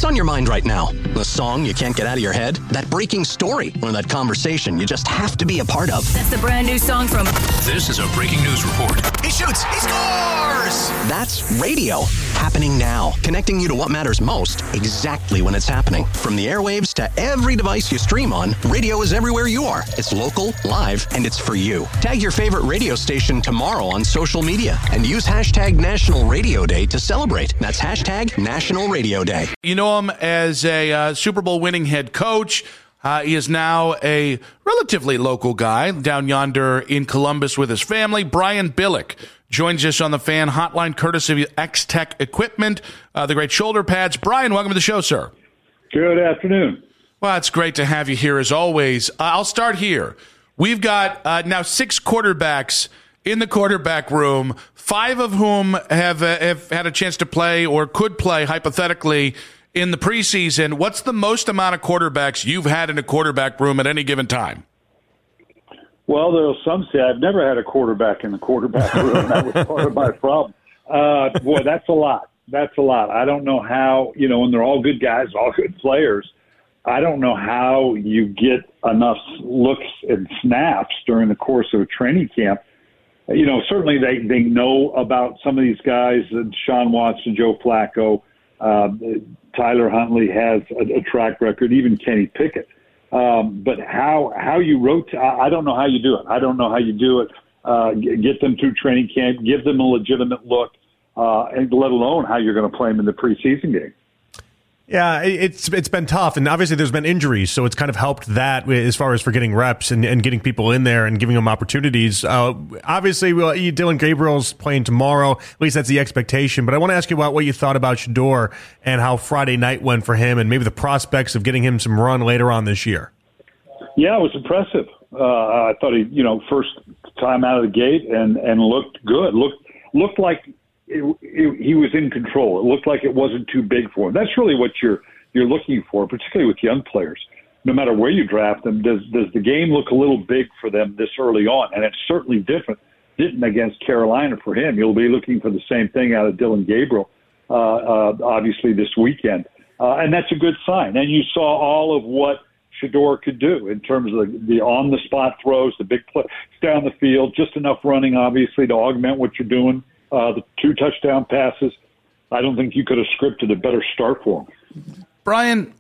What's on your mind right now? The song you can't get out of your head? That breaking story? Or that conversation you just have to be a part of? That's the brand new song from... This is a breaking news report. He shoots! He scores! That's radio. Happening now. Connecting you to what matters most exactly when it's happening. From the airwaves to every device you stream on, radio is everywhere you are. It's local, live, and it's for you. Tag your favorite radio station tomorrow on social media and use hashtag National Radio Day to celebrate. That's hashtag National Radio Day. You know him as a Super Bowl winning head coach. He is now a relatively local guy down yonder in Columbus with his family. Brian Billick joins us on the Fan Hotline, courtesy of X-Tech Equipment, the great shoulder pads. Brian, welcome to the show, sir. Good afternoon. Well, it's great to have you here as always. I'll start here. We've got now 6 quarterbacks in the quarterback room, 5 of whom have had a chance to play or could play hypothetically in the preseason. What's the most amount of quarterbacks you've had in a quarterback room at any given time? Well, there'll some say I've never had a quarterback in the quarterback room. That was part of my problem. Boy, that's a lot. That's a lot. I don't know how, and they're all good guys, all good players. I don't know how you get enough looks and snaps during the course of a training camp. Certainly they know about some of these guys, Deshaun Watson, Joe Flacco, Tyler Huntley has a track record, even Kenny Pickett. But how you rotate, I don't know how you do it. I don't know how you do it. Get them through training camp, give them a legitimate look, and let alone how you're going to play them in the preseason game. Yeah, it's been tough, and obviously there's been injuries, so it's kind of helped that as far as for getting reps and getting people in there and giving them opportunities. Obviously, Dillon Gabriel's playing tomorrow. At least that's the expectation. But I want to ask you about what you thought about Shedeur and how Friday night went for him and maybe the prospects of getting him some run later on this year. Yeah, it was impressive. I thought he, first time out of the gate and looked good. Looked like he was in control. It looked like it wasn't too big for him. That's really what you're looking for, particularly with young players. No matter where you draft them, does the game look a little big for them this early on? And it's certainly didn't against Carolina for him. You'll be looking for the same thing out of Dillon Gabriel, obviously this weekend, and that's a good sign. And you saw all of what Shedeur could do in terms of the on-the-spot throws, the big plays down the field, just enough running, obviously, to augment what you're doing. The 2 touchdown passes, I don't think you could have scripted a better start for him. Brian,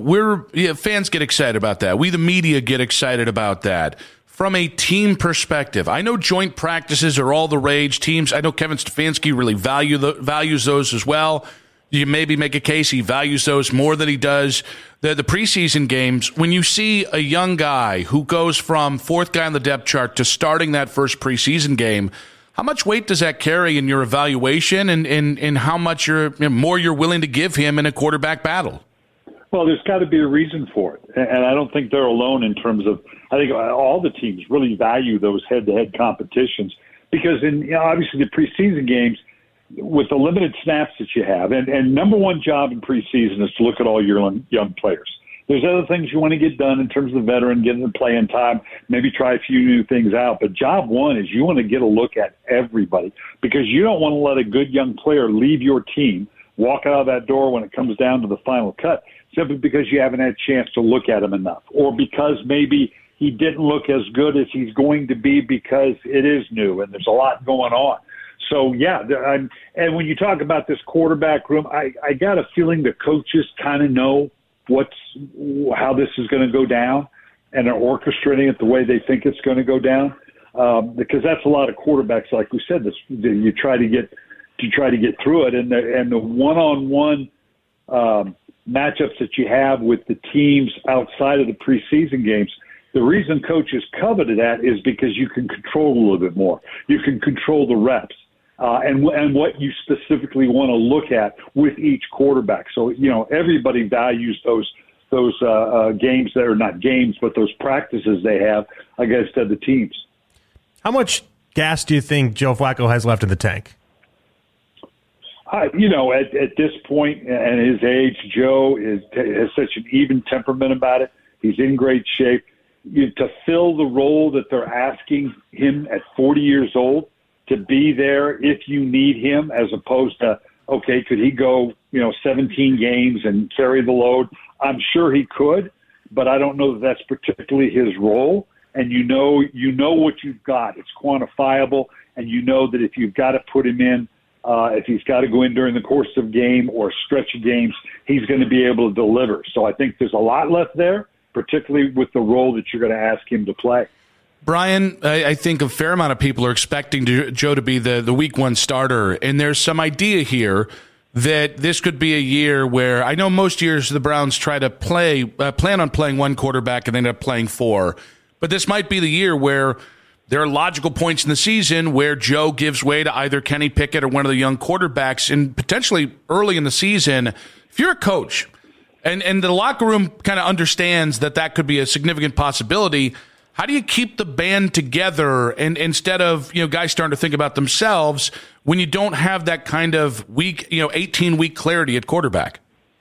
fans get excited about that. We, the media, get excited about that. From a team perspective, I know joint practices are all the rage. Teams, I know Kevin Stefanski really values those as well. You maybe make a case he values those more than he does the preseason games. When you see a young guy who goes from 4th guy on the depth chart to starting that first preseason game, how much weight does that carry in your evaluation and how much more you're willing to give him in a quarterback battle? Well, there's got to be a reason for it. And I don't think they're alone in terms of, I think all the teams really value those head-to-head competitions because obviously the preseason games, with the limited snaps that you have, and number one job in preseason is to look at all your young players. There's other things you want to get done in terms of the veteran, getting the playing time, maybe try a few new things out. But job one is you want to get a look at everybody because you don't want to let a good young player leave your team, walk out of that door when it comes down to the final cut, simply because you haven't had a chance to look at him enough or because maybe he didn't look as good as he's going to be because it is new and there's a lot going on. So, yeah, and when you talk about this quarterback room, I got a feeling the coaches kind of know how this is going to go down and are orchestrating it the way they think it's going to go down because that's a lot of quarterbacks. Like we said, you try to get through it, and the one-on-one matchups that you have with the teams outside of the preseason games. The reason coaches coveted that is because you can control a little bit more. You can control the reps. And what you specifically want to look at with each quarterback. So, everybody values those games that are not games, but those practices they have against other teams. How much gas do you think Joe Flacco has left in the tank? At this point and his age, Joe has such an even temperament about it. He's in great shape. To fill the role that they're asking him at 40 years old, to be there if you need him, as opposed to, okay, could he go, 17 games and carry the load. I'm sure he could, but I don't know that that's particularly his role. And you know what you've got. It's quantifiable, and you know that if you've got to put him in, if he's got to go in during the course of game or stretch of games, he's going to be able to deliver. So I think there's a lot left there, particularly with the role that you're going to ask him to play. Brian, I think a fair amount of people are expecting Joe to be the week one starter, and there's some idea here that this could be a year where I know most years the Browns try to plan on playing one quarterback and end up playing four, but this might be the year where there are logical points in the season where Joe gives way to either Kenny Pickett or one of the young quarterbacks, and potentially early in the season, if you're a coach and the locker room kind of understands that could be a significant possibility, how do you keep the band together and instead of guys starting to think about themselves when you don't have that kind of 18-week clarity at quarterback?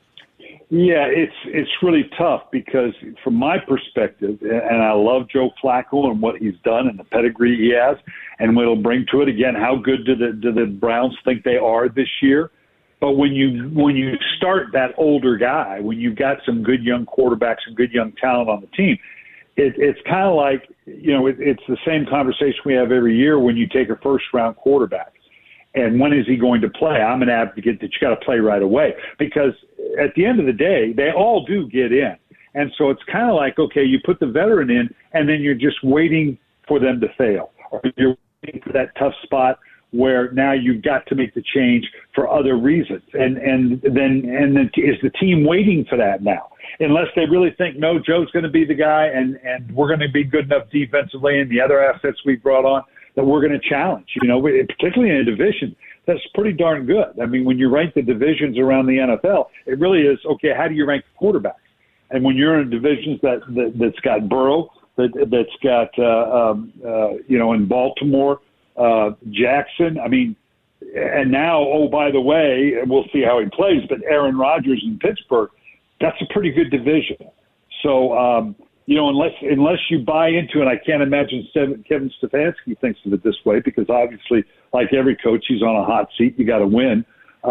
Yeah, it's really tough because from my perspective, and I love Joe Flacco and what he's done and the pedigree he has and what he'll bring to it. Again, how good do the Browns think they are this year? But when you start that older guy, when you've got some good young quarterbacks and good young talent on the team, it's kind of like, it's the same conversation we have every year when you take a first-round quarterback. And when is he going to play? I'm an advocate that you got to play right away because at the end of the day, they all do get in. And so it's kind of like, okay, you put the veteran in and then you're just waiting for them to fail. Or you're waiting for that tough spot where now you've got to make the change for other reasons. And then is the team waiting for that now? Unless they really think, no, Joe's going to be the guy and we're going to be good enough defensively and the other assets we brought on that we're going to challenge, particularly in a division that's pretty darn good. I mean, when you rank the divisions around the NFL, it really is, okay, how do you rank quarterbacks? And when you're in divisions that's got Burrow, that's got, in Baltimore, Jackson, and now, oh, by the way, we'll see how he plays, but Aaron Rodgers in Pittsburgh, that's a pretty good division. So, unless you buy into it, I can't imagine Kevin Stefanski thinks of it this way because obviously, like every coach, he's on a hot seat. You got to win.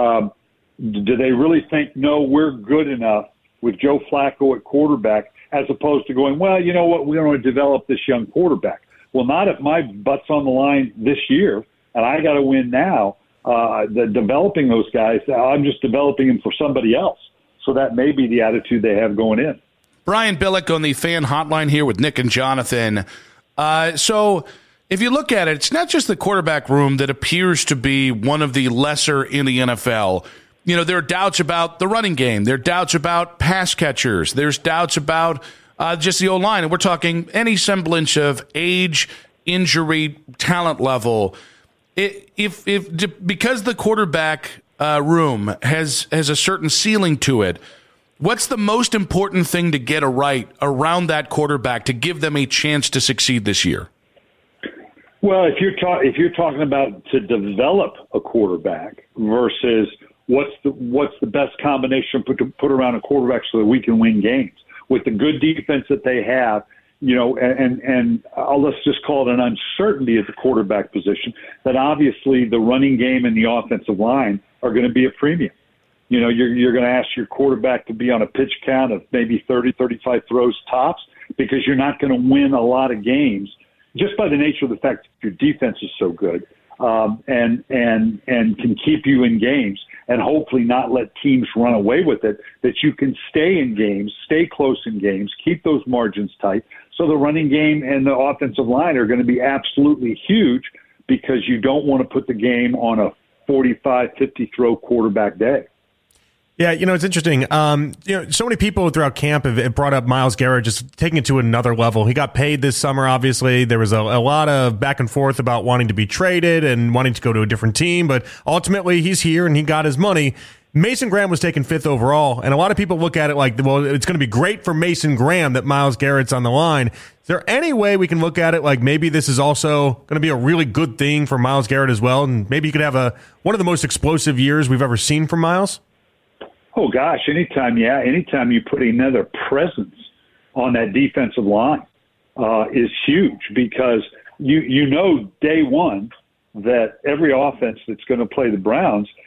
Do they really think, no, we're good enough with Joe Flacco at quarterback as opposed to going, well, you know what, we want to develop this young quarterback. Well, not if my butt's on the line this year and I got to win now. Developing those guys, I'm just developing them for somebody else. So that may be the attitude they have going in. Brian Billick on the fan hotline here with Nick and Jonathan. So if you look at it, it's not just the quarterback room that appears to be one of the lesser in the NFL. There are doubts about the running game. There are doubts about pass catchers. There's doubts about just the O-line. And we're talking any semblance of age, injury, talent level. Because the quarterback room has a certain ceiling to it, what's the most important thing to get right around that quarterback to give them a chance to succeed this year? Well, if you're talking about to develop a quarterback versus what's the best combination to put around a quarterback so that we can win games with the good defense that they have, and let's just call it an uncertainty at the quarterback position, that obviously the running game and the offensive line are going to be a premium. You're going to ask your quarterback to be on a pitch count of maybe 30, 35 throws tops because you're not going to win a lot of games just by the nature of the fact that your defense is so good and can keep you in games and hopefully not let teams run away with it, that you can stay in games, stay close in games, keep those margins tight. So the running game and the offensive line are going to be absolutely huge because you don't want to put the game on a 45, 50 throw quarterback day. Yeah, it's interesting. So many people throughout camp have brought up Myles Garrett just taking it to another level. He got paid this summer, obviously. There was a lot of back and forth about wanting to be traded and wanting to go to a different team, but ultimately he's here and he got his money. Mason Graham was taken 5th overall, and a lot of people look at it like, well, it's going to be great for Mason Graham that Myles Garrett's on the line. Is there any way we can look at it like maybe this is also going to be a really good thing for Myles Garrett as well, and maybe you could have one of the most explosive years we've ever seen from Myles? Oh, gosh, anytime you put another presence on that defensive line is huge because you know day one that every offense that's going to play the Browns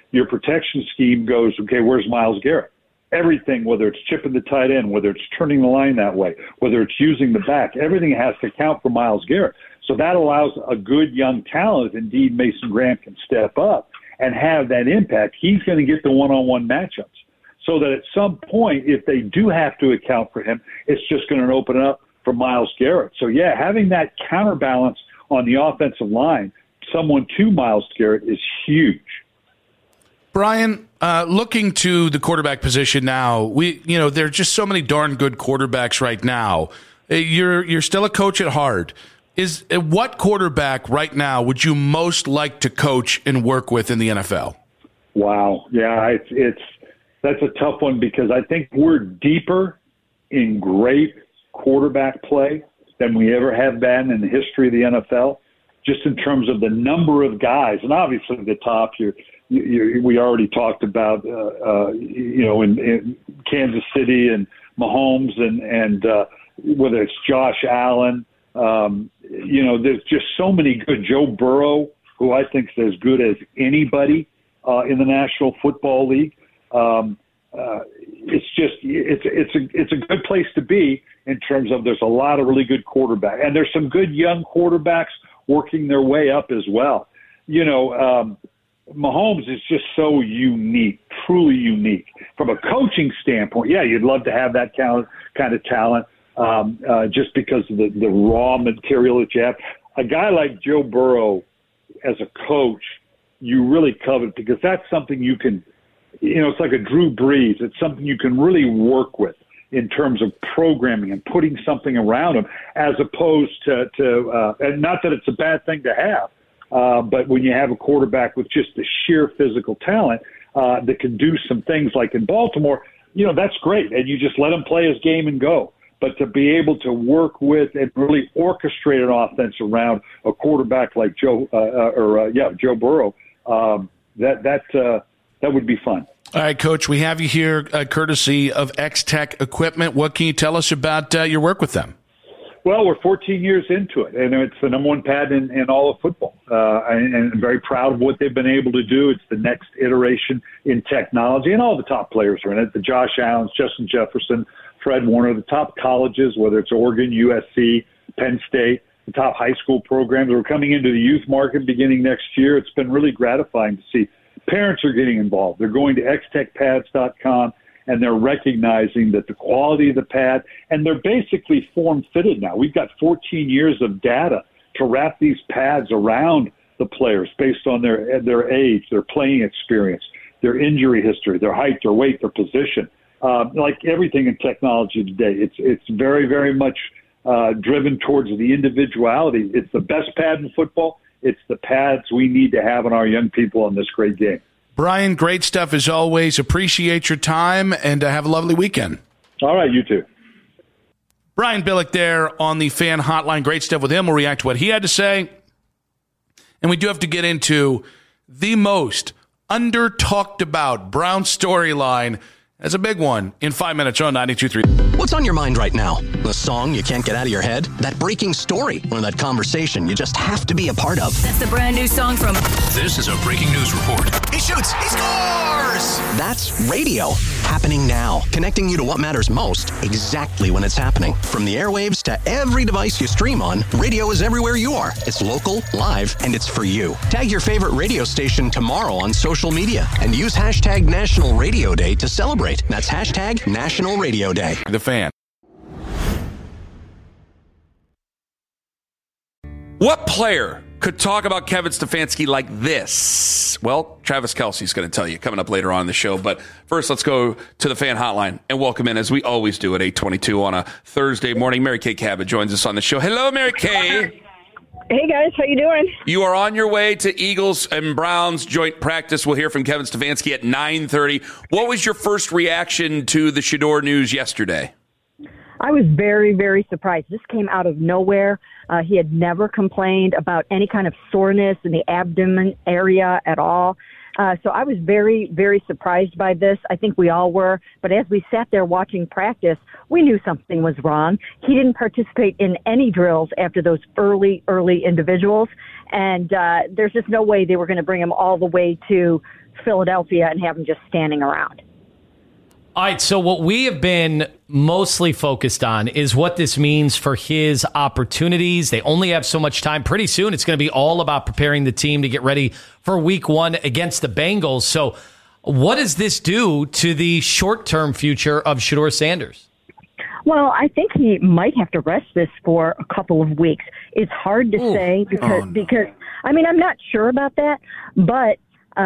your protection scheme goes, okay, where's Myles Garrett? Everything, whether it's chipping the tight end, whether it's turning the line that way, whether it's using the back, everything has to count for Myles Garrett. So that allows a good young talent, indeed Mason Graham can step up and have that impact. He's going to get the one-on-one matchups. So that at some point, if they do have to account for him, it's just going to open up for Myles Garrett. So, yeah, having that counterbalance on the offensive line, someone to Myles Garrett, is huge. Brian, looking to the quarterback position now, there are just so many darn good quarterbacks right now. You're still a coach at heart. What quarterback right now would you most like to coach and work with in the NFL? Wow, yeah, that's a tough one because I think we're deeper in great quarterback play than we ever have been in the history of the NFL, just in terms of the number of guys. And obviously the top, we already talked about, in Kansas City and Mahomes and whether it's Josh Allen. There's just so many good. Joe Burrow, who I think is as good as anybody in the National Football League. It's a good place to be in terms of there's a lot of really good quarterbacks, and there's some good young quarterbacks working their way up as well. Mahomes is just so unique, truly unique from a coaching standpoint. Yeah, you'd love to have that kind of talent, just because of the raw material that you have. A guy like Joe Burrow as a coach, you really covet because that's something you can. It's like a Drew Brees. It's something you can really work with in terms of programming and putting something around them, as opposed to and not that it's a bad thing to have, but when you have a quarterback with just the sheer physical talent that can do some things like in Baltimore, that's great, and you just let him play his game and go. But to be able to work with and really orchestrate an offense around a quarterback like Joe Burrow, that would be fun. All right, Coach, we have you here courtesy of X-Tech Equipment. What can you tell us about your work with them? Well, we're 14 years into it, and it's the number one pad in all of football. And I'm very proud of what they've been able to do. It's the next iteration in technology, and all the top players are in it. The Josh Allens, Justin Jefferson, Fred Warner, the top colleges, whether it's Oregon, USC, Penn State, the top high school programs. We're coming into the youth market beginning next year. It's been really gratifying to see. Parents are getting involved. They're going to xtechpads.com, and they're recognizing that the quality of the pad, and they're basically form-fitted now. We've got 14 years of data to wrap these pads around the players based on their age, their playing experience, their injury history, their height, their weight, their position. Like everything in technology today, it's very, very much driven towards the individuality. It's the best pad in football. It's the pads we need to have on our young people in this great game. Brian, great stuff as always. Appreciate your time, and have a lovely weekend. All right, you too. Brian Billick there on the Fan Hotline. Great stuff with him. We'll react to what he had to say. And we do have to get into the most under-talked about Brown storyline. That's a big one in 5 minutes on 92.3. What's on your mind right now? The song you can't get out of your head? That breaking story? Or that conversation you just have to be a part of? That's the brand new song from... This is a breaking news report. He shoots. He scores! That's radio. Happening now. Connecting you to what matters most exactly when it's happening. From the airwaves to every device you stream on, radio is everywhere you are. It's local, live, and it's for you. Tag your favorite radio station tomorrow on social media and use hashtag National Radio Day to celebrate. That's hashtag National Radio Day. The Fan. What player could talk about Kevin Stefanski like this? Well, Travis Kelce's going to tell you coming up later on in the show. But first, let's go to the Fan Hotline and welcome in, as we always do at 8:22 on a Thursday morning. Mary Kay Cabot joins us on the show. Hello, Mary Kay. Hey, guys. How you doing? You are on your way to Eagles and Browns joint practice. We'll hear from Kevin Stefanski at 9:30. What was your first reaction to the Shedeur news yesterday? I was very, very surprised. This came out of nowhere. He had never complained about any kind of soreness in the abdomen area at all. So I was very, very surprised by this. I think we all were. But as we sat there watching practice, we knew something was wrong. He didn't participate in any drills after those early individuals. And there's just no way they were going to bring him all the way to Philadelphia and have him just standing around. All right, so what we have been mostly focused on is what this means for his opportunities. They only have so much time. Pretty soon, it's going to be all about preparing the team to get ready for Week 1 against the Bengals. So what does this do to the short-term future of Shedeur Sanders? Well, I think he might have to rest this for a couple of weeks. It's hard to say because I mean, I'm not sure about that, but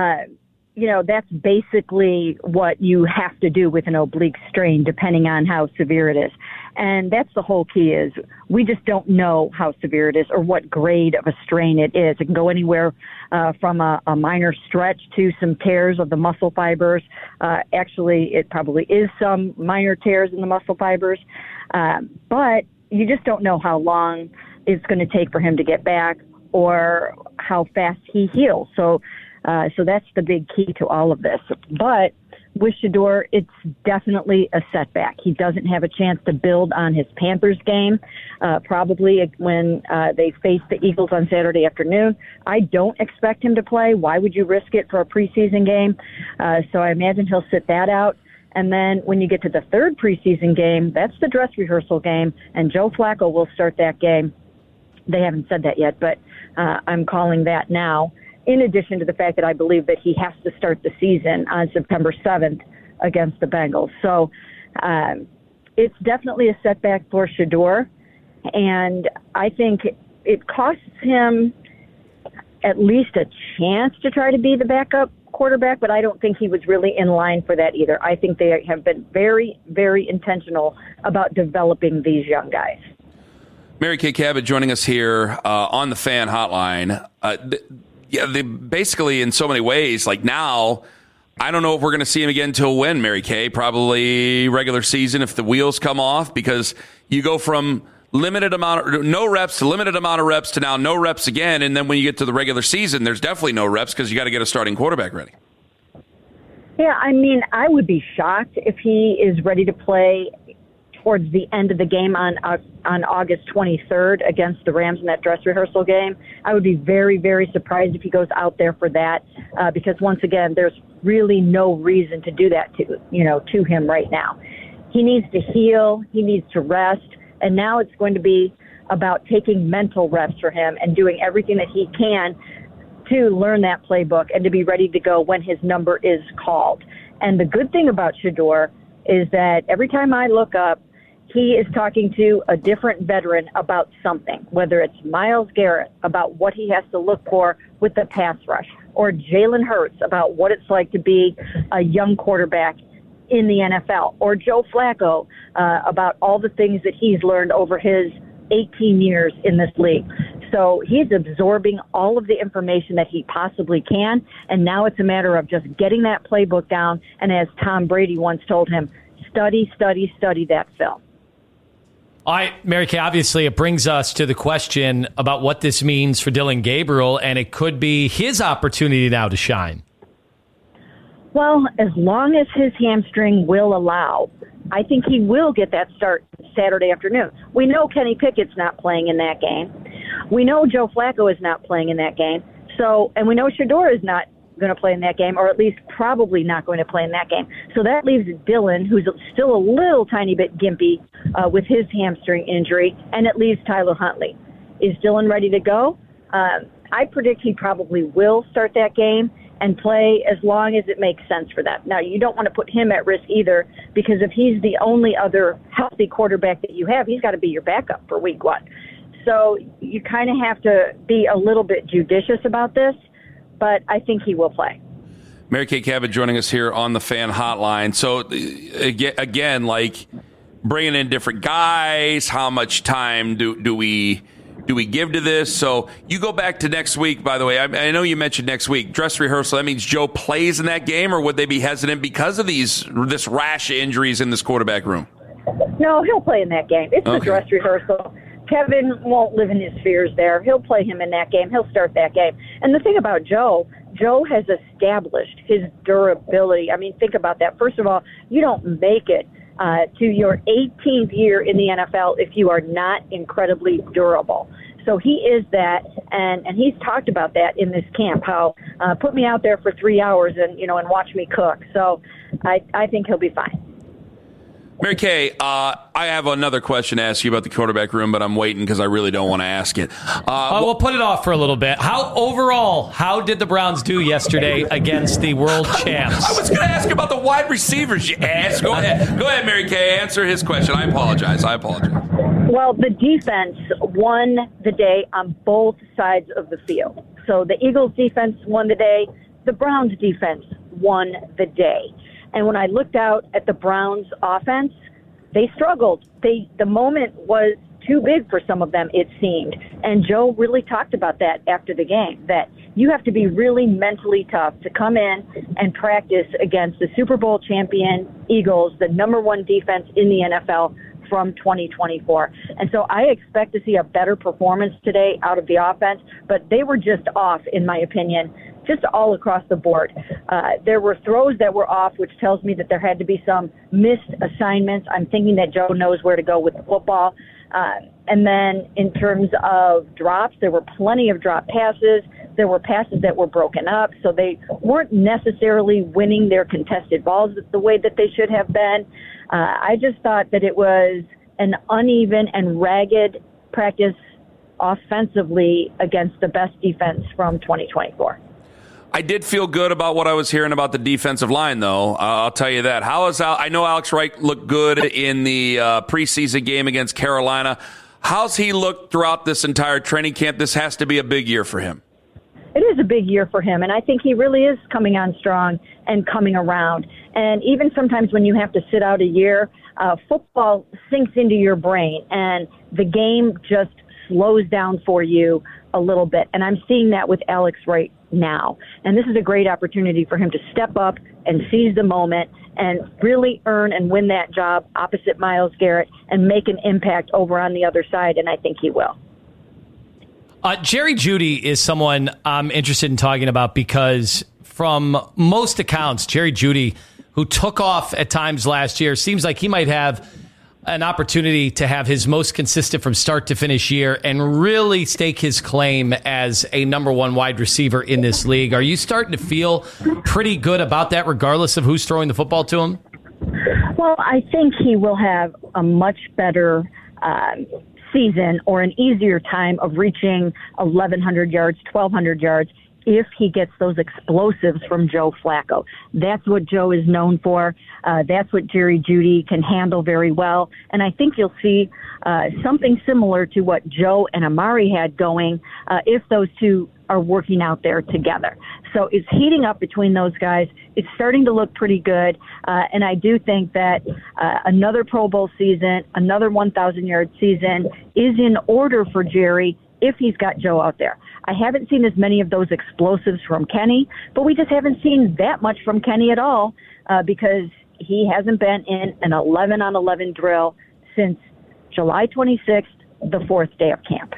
that's basically what you have to do with an oblique strain, depending on how severe it is. And that's the whole key is we just don't know how severe it is or what grade of a strain it is. It can go anywhere from a minor stretch to some tears of the muscle fibers. Actually, it probably is some minor tears in the muscle fibers. But you just don't know how long it's going to take for him to get back or how fast he heals. So that's the big key to all of this. But with Shedeur, it's definitely a setback. He doesn't have a chance to build on his Panthers game, probably when they face the Eagles on Saturday afternoon. I don't expect him to play. Why would you risk it for a preseason game? So I imagine he'll sit that out. And then when you get to the third preseason game, that's the dress rehearsal game, and Joe Flacco will start that game. They haven't said that yet, but I'm calling that now. In addition to the fact that I believe that he has to start the season on September 7th against the Bengals. So it's definitely a setback for Shedeur, and I think it costs him at least a chance to try to be the backup quarterback, but I don't think he was really in line for that either. I think they have been very, very intentional about developing these young guys. Mary Kay Cabot joining us here on the Fan Hotline. They basically, in so many ways, like now, I don't know if we're going to see him again until when, Mary Kay. Probably regular season if the wheels come off, because you go from no reps to limited amount of reps to now no reps again. And then when you get to the regular season, there's definitely no reps because you got to get a starting quarterback ready. Yeah, I mean, I would be shocked if he is ready to play towards the end of the game on August 23rd against the Rams in that dress rehearsal game. I would be very, very surprised if he goes out there for that because, once again, there's really no reason to do that to him right now. He needs to heal. He needs to rest. And now it's going to be about taking mental reps for him and doing everything that he can to learn that playbook and to be ready to go when his number is called. And the good thing about Shedeur is that every time I look up, he is talking to a different veteran about something, whether it's Myles Garrett about what he has to look for with the pass rush, or Jalen Hurts about what it's like to be a young quarterback in the NFL, or Joe Flacco about all the things that he's learned over his 18 years in this league. So he's absorbing all of the information that he possibly can, and now it's a matter of just getting that playbook down, and as Tom Brady once told him, study, study, study that film. All right, Mary Kay, obviously it brings us to the question about what this means for Dillon Gabriel, and it could be his opportunity now to shine. Well, as long as his hamstring will allow, I think he will get that start Saturday afternoon. We know Kenny Pickett's not playing in that game. We know Joe Flacco is not playing in that game. And we know Shedeur is not going to play in that game, or at least probably not going to play in that game. So that leaves Dillon, who's still a little tiny bit gimpy with his hamstring injury, and it leaves Tyler Huntley. Is Dillon ready to go? I predict he probably will start that game and play as long as it makes sense for that. Now, you don't want to put him at risk either, because if he's the only other healthy quarterback that you have, he's got to be your backup for week 1. So you kind of have to be a little bit judicious about this, but I think he will play. Mary Kay Cabot joining us here on the Fan Hotline. So, again, like bringing in different guys, how much time do we give to this? So you go back to next week, by the way. I know you mentioned next week, dress rehearsal. That means Joe plays in that game, or would they be hesitant because of this rash of injuries in this quarterback room? No, he'll play in that game. It's a dress rehearsal. Kevin won't live in his fears there. He'll play him in that game. He'll start that game. And the thing about Joe has established his durability. I mean, think about that. First of all, you don't make it to your 18th year in the NFL if you are not incredibly durable. So he is that, and he's talked about that in this camp, how put me out there for 3 hours and watch me cook. So I think he'll be fine. Mary Kay, I have another question to ask you about the quarterback room, but I'm waiting because I really don't want to ask it. We'll put it off for a little bit. How did the Browns do yesterday against the world champs? I was going to ask about the wide receivers, you ass. Go ahead, Mary Kay. Answer his question. I apologize. Well, the defense won the day on both sides of the field. So the Eagles defense won the day. The Browns defense won the day. And when I looked out at the Browns offense, they struggled. The moment was too big for some of them, it seemed. And Joe really talked about that after the game, that you have to be really mentally tough to come in and practice against the Super Bowl champion Eagles, the number one defense in the NFL from 2024. And so I expect to see a better performance today out of the offense, but they were just off, in my opinion, just all across the board. There were throws that were off, which tells me that there had to be some missed assignments. I'm thinking that Joe knows where to go with the football. And then in terms of drops, there were plenty of drop passes. There were passes that were broken up, so they weren't necessarily winning their contested balls the way that they should have been. I just thought that it was an uneven and ragged practice offensively against the best defense from 2024. I did feel good about what I was hearing about the defensive line, though. I'll tell you that. I know Alex Wright looked good in the preseason game against Carolina. How's he looked throughout this entire training camp? This has to be a big year for him. It is a big year for him, and I think he really is coming on strong and coming around. And even sometimes when you have to sit out a year, football sinks into your brain, and the game just slows down for you a little bit. And I'm seeing that with Alex Wright now. And this is a great opportunity for him to step up and seize the moment and really earn and win that job opposite Myles Garrett and make an impact over on the other side, and I think he will. Jerry Jeudy is someone I'm interested in talking about because from most accounts, Jerry Jeudy, who took off at times last year, seems like he might have an opportunity to have his most consistent from start to finish year and really stake his claim as a number one wide receiver in this league. Are you starting to feel pretty good about that, regardless of who's throwing the football to him? Well, I think he will have a much better season or an easier time of reaching 1,100 yards, 1,200 yards if he gets those explosives from Joe Flacco. That's what Joe is known for. That's what Jerry Jeudy can handle very well. And I think you'll see something similar to what Joe and Amari had going if those two are working out there together. So it's heating up between those guys. It's starting to look pretty good. And I do think that another Pro Bowl season, another 1,000-yard season is in order for Jerry if he's got Joe out there. I haven't seen as many of those explosives from Kenny, but we just haven't seen that much from Kenny at all because he hasn't been in an 11-on-11 drill since July 26th, the fourth day of camp.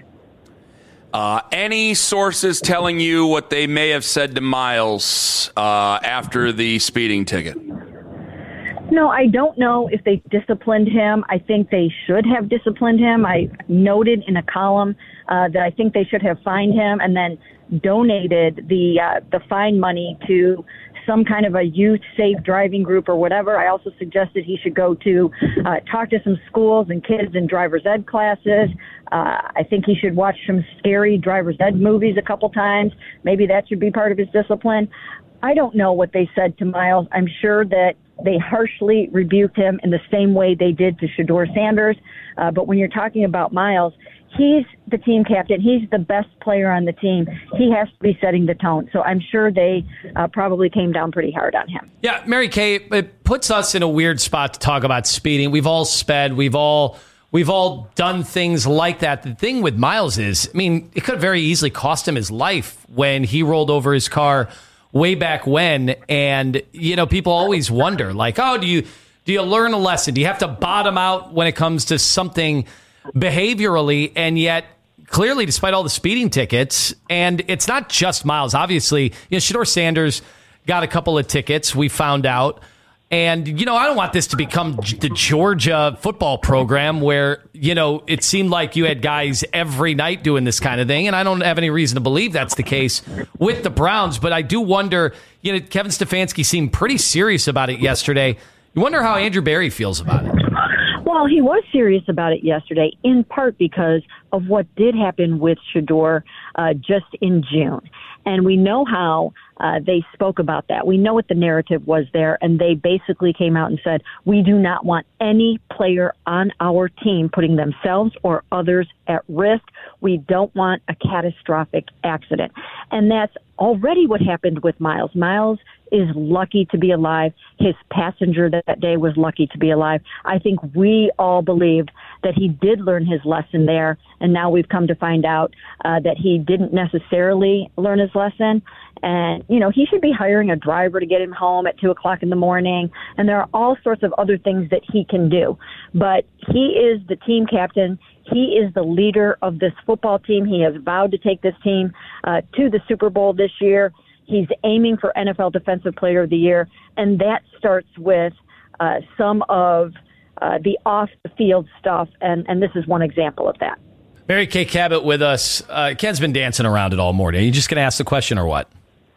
Any sources telling you what they may have said to Myles after the speeding ticket? No, I don't know if they disciplined him. I think they should have disciplined him. I noted in a column that I think they should have fined him and then donated the fine money to some kind of a youth safe driving group or whatever. I also suggested he should go to talk to some schools and kids in driver's ed classes. I think he should watch some scary driver's ed movies a couple times. Maybe that should be part of his discipline. I don't know what they said to Myles. I'm sure that they harshly rebuked him in the same way they did to Shedeur Sanders. But when you're talking about Myles, he's the team captain. He's the best player on the team. He has to be setting the tone. So I'm sure they probably came down pretty hard on him. Yeah, Mary Kay, it puts us in a weird spot to talk about speeding. We've all sped. We've all done things like that. The thing with Myles is, I mean, it could have very easily cost him his life when he rolled over his car way back when. And, you know, people always wonder, like, oh, do you learn a lesson? Do you have to bottom out when it comes to something behaviorally? And yet, clearly, despite all the speeding tickets, and it's not just Myles, obviously, you know, Shedeur Sanders got a couple of tickets, we found out. And, I don't want this to become the Georgia football program where, it seemed like you had guys every night doing this kind of thing. And I don't have any reason to believe that's the case with the Browns. But I do wonder, Kevin Stefanski seemed pretty serious about it yesterday. You wonder how Andrew Berry feels about it. Well, he was serious about it yesterday, in part because of what did happen with Shedeur just in June. And we know how they spoke about that. We know what the narrative was there, and they basically came out and said, we do not want any player on our team putting themselves or others at risk. We don't want a catastrophic accident. And that's already what happened with Miles. Miles is lucky to be alive. His passenger that day was lucky to be alive. I think we all believed that he did learn his lesson there, and now we've come to find out that he didn't necessarily learn his lesson. And, he should be hiring a driver to get him home at 2 o'clock in the morning. And there are all sorts of other things that he can do. But he is the team captain. He is the leader of this football team. He has vowed to take this team to the Super Bowl this year. He's aiming for NFL Defensive Player of the Year. And that starts with some of the off-the-field stuff. And this is one example of that. Mary Kay Cabot with us. Ken's been dancing around it all morning. Are you just going to ask the question or what?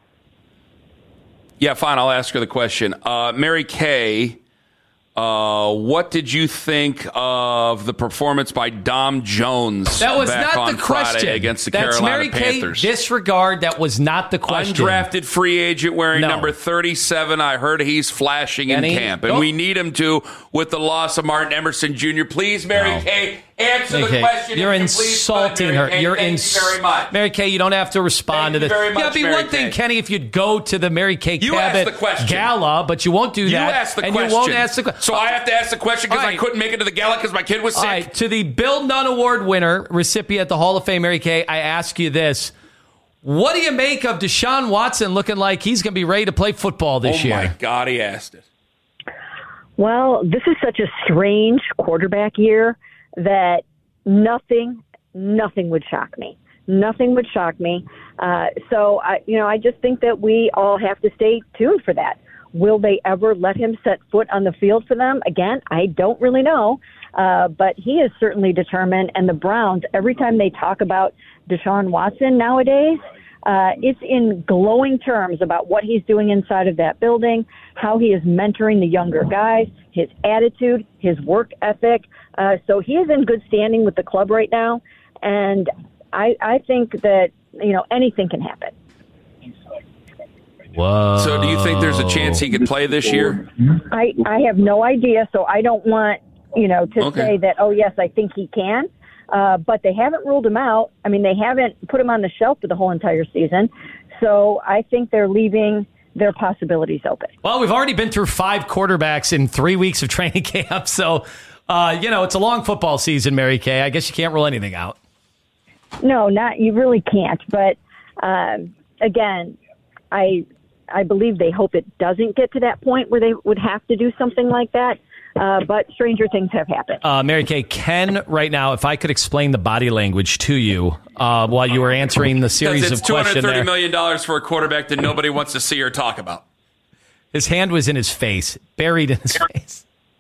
Yeah, fine. I'll ask her the question. Mary Kay, what did you think of the performance by Dom Jones? That was back not on the question. Friday against the That's Carolina Mary Panthers? Kay, disregard. That was not the question. Undrafted free agent wearing No. number 37. I heard he's flashing in camp, and we need him to with the loss of Martin Emerson Jr. Please, Mary Kay, answer the question. You're if you insulting please, her. Mary Kay. You're Thank you very much. Mary Kay, you don't have to respond to this. Thank you very much, it'd be Mary one thing, Kay. Kenny, if you'd go to the Mary Kay You asked Cabot the question. gala, but you won't do that. You asked the and question. You won't ask the question. So I have to ask the question because I couldn't make it to the gala because my kid was sick. All right, to the Bill Nunn Award winner, recipient of the Hall of Fame, Mary Kay, I ask you this. What do you make of Deshaun Watson looking like he's going to be ready to play football this year? Oh, my God, he asked it. Well, this is such a strange quarterback year that nothing would shock me. Nothing would shock me. So I just think that we all have to stay tuned for that. Will they ever let him set foot on the field for them? Again, I don't really know. But he is certainly determined. And the Browns, every time they talk about Deshaun Watson nowadays, it's in glowing terms about what he's doing inside of that building, how he is mentoring the younger guys, his attitude, his work ethic. So he is in good standing with the club right now. And I think that, anything can happen. Whoa. So do you think there's a chance he could play this year? I have no idea, so I don't want, to say that, oh, yes, I think he can. But they haven't ruled him out. I mean, they haven't put him on the shelf for the whole entire season. So I think they're leaving their possibilities open. Well, we've already been through 5 quarterbacks in 3 weeks of training camp. So, it's a long football season, Mary Kay. I guess you can't rule anything out. No, you really can't. But, again, I believe they hope it doesn't get to that point where they would have to do something like that. But stranger things have happened. Mary Kay, Ken, right now, if I could explain the body language to you while you were answering the series of questions there. It's $230 million for a quarterback that nobody wants to see or talk about. His hand was in his face, buried in his face.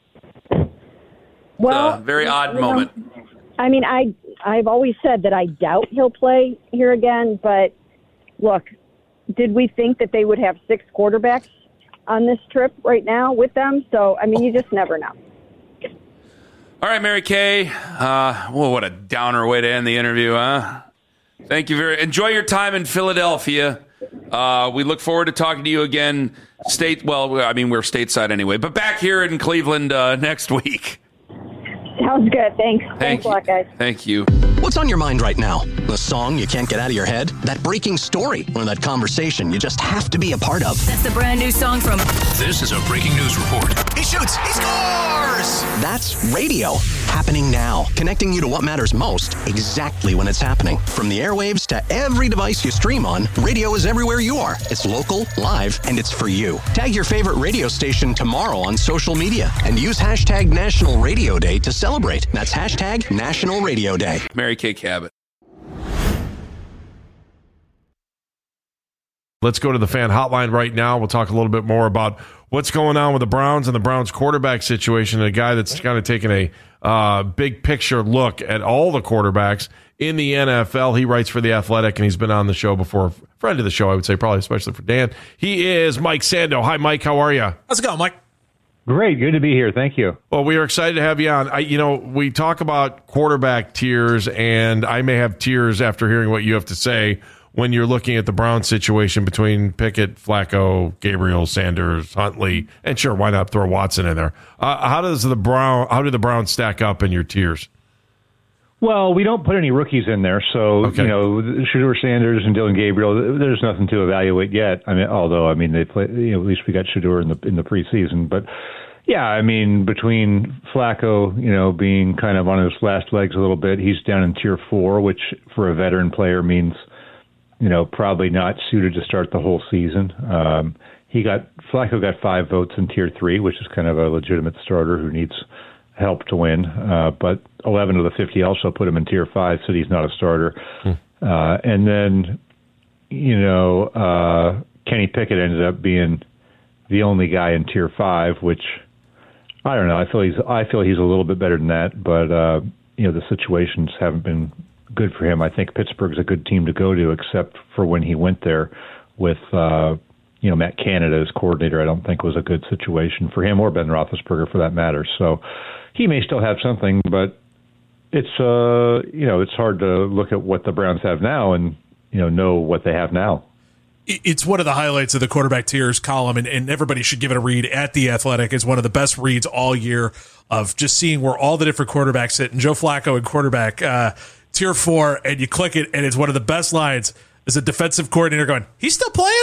Well, it's a very odd moment. I mean, I've always said that I doubt he'll play here again. But, look, did we think that they would have 6 quarterbacks on this trip right now with them? So, I mean, you just never know. All right, Mary Kay. What a downer way to end the interview, huh? Thank you enjoy your time in Philadelphia. We look forward to talking to you again. We're stateside anyway, but back here in Cleveland next week. Sounds good. Thanks. Thanks a lot, guys. Thank you. What's on your mind right now? The song you can't get out of your head? That breaking story? Or that conversation you just have to be a part of? That's the brand new song from... This is a breaking news report. He shoots. He scores! That's radio. Happening now. Connecting you to what matters most exactly when it's happening. From the airwaves to every device you stream on, radio is everywhere you are. It's local, live, and it's for you. Tag your favorite radio station tomorrow on social media and use hashtag National Radio Day to celebrate. That's hashtag National Radio Day. Mary Kay Cabot. Let's go to the fan hotline right now. We'll talk a little bit more about what's going on with the Browns and the Browns quarterback situation, a guy that's kind of taken a big picture look at all the quarterbacks in the NFL. He writes for The Athletic, and he's been on the show before. Friend of the show, I would say, probably especially for Dan. He is Mike Sando. Hi, Mike. How are you? How's it going, Mike? Great. Good to be here. Thank you. Well, we are excited to have you on. We talk about quarterback tiers, and I may have tears after hearing what you have to say when you're looking at the Browns situation between Pickett, Flacco, Gabriel, Sanders, Huntley, and sure, why not throw Watson in there? How do the Browns stack up in your tiers? Well, we don't put any rookies in there, so okay. Shedeur Sanders and Dylan Gabriel. There's nothing to evaluate yet. Although they play. At least we got Shedeur in the preseason, but yeah, between Flacco, being kind of on his last legs a little bit, he's down in tier 4, which for a veteran player means probably not suited to start the whole season. Flacco got 5 votes in tier 3, which is kind of a legitimate starter who needs help to win. But 11 of the 50 also put him in tier 5, so he's not a starter. And then, Kenny Pickett ended up being the only guy in tier 5, which I don't know. I feel he's a little bit better than that, but the situations haven't been good for him. I think Pittsburgh's a good team to go to, except for when he went there with Matt Canada as coordinator. I don't think was a good situation for him or Ben Roethlisberger for that matter. So he may still have something, but it's hard to look at what the Browns have now and know what they have now. It's one of the highlights of the quarterback tiers column, and everybody should give it a read at The Athletic. It's one of the best reads all year of just seeing where all the different quarterbacks sit. And Joe Flacco in quarterback tier 4, and you click it, and it's one of the best lines as a defensive coordinator going, he's still playing?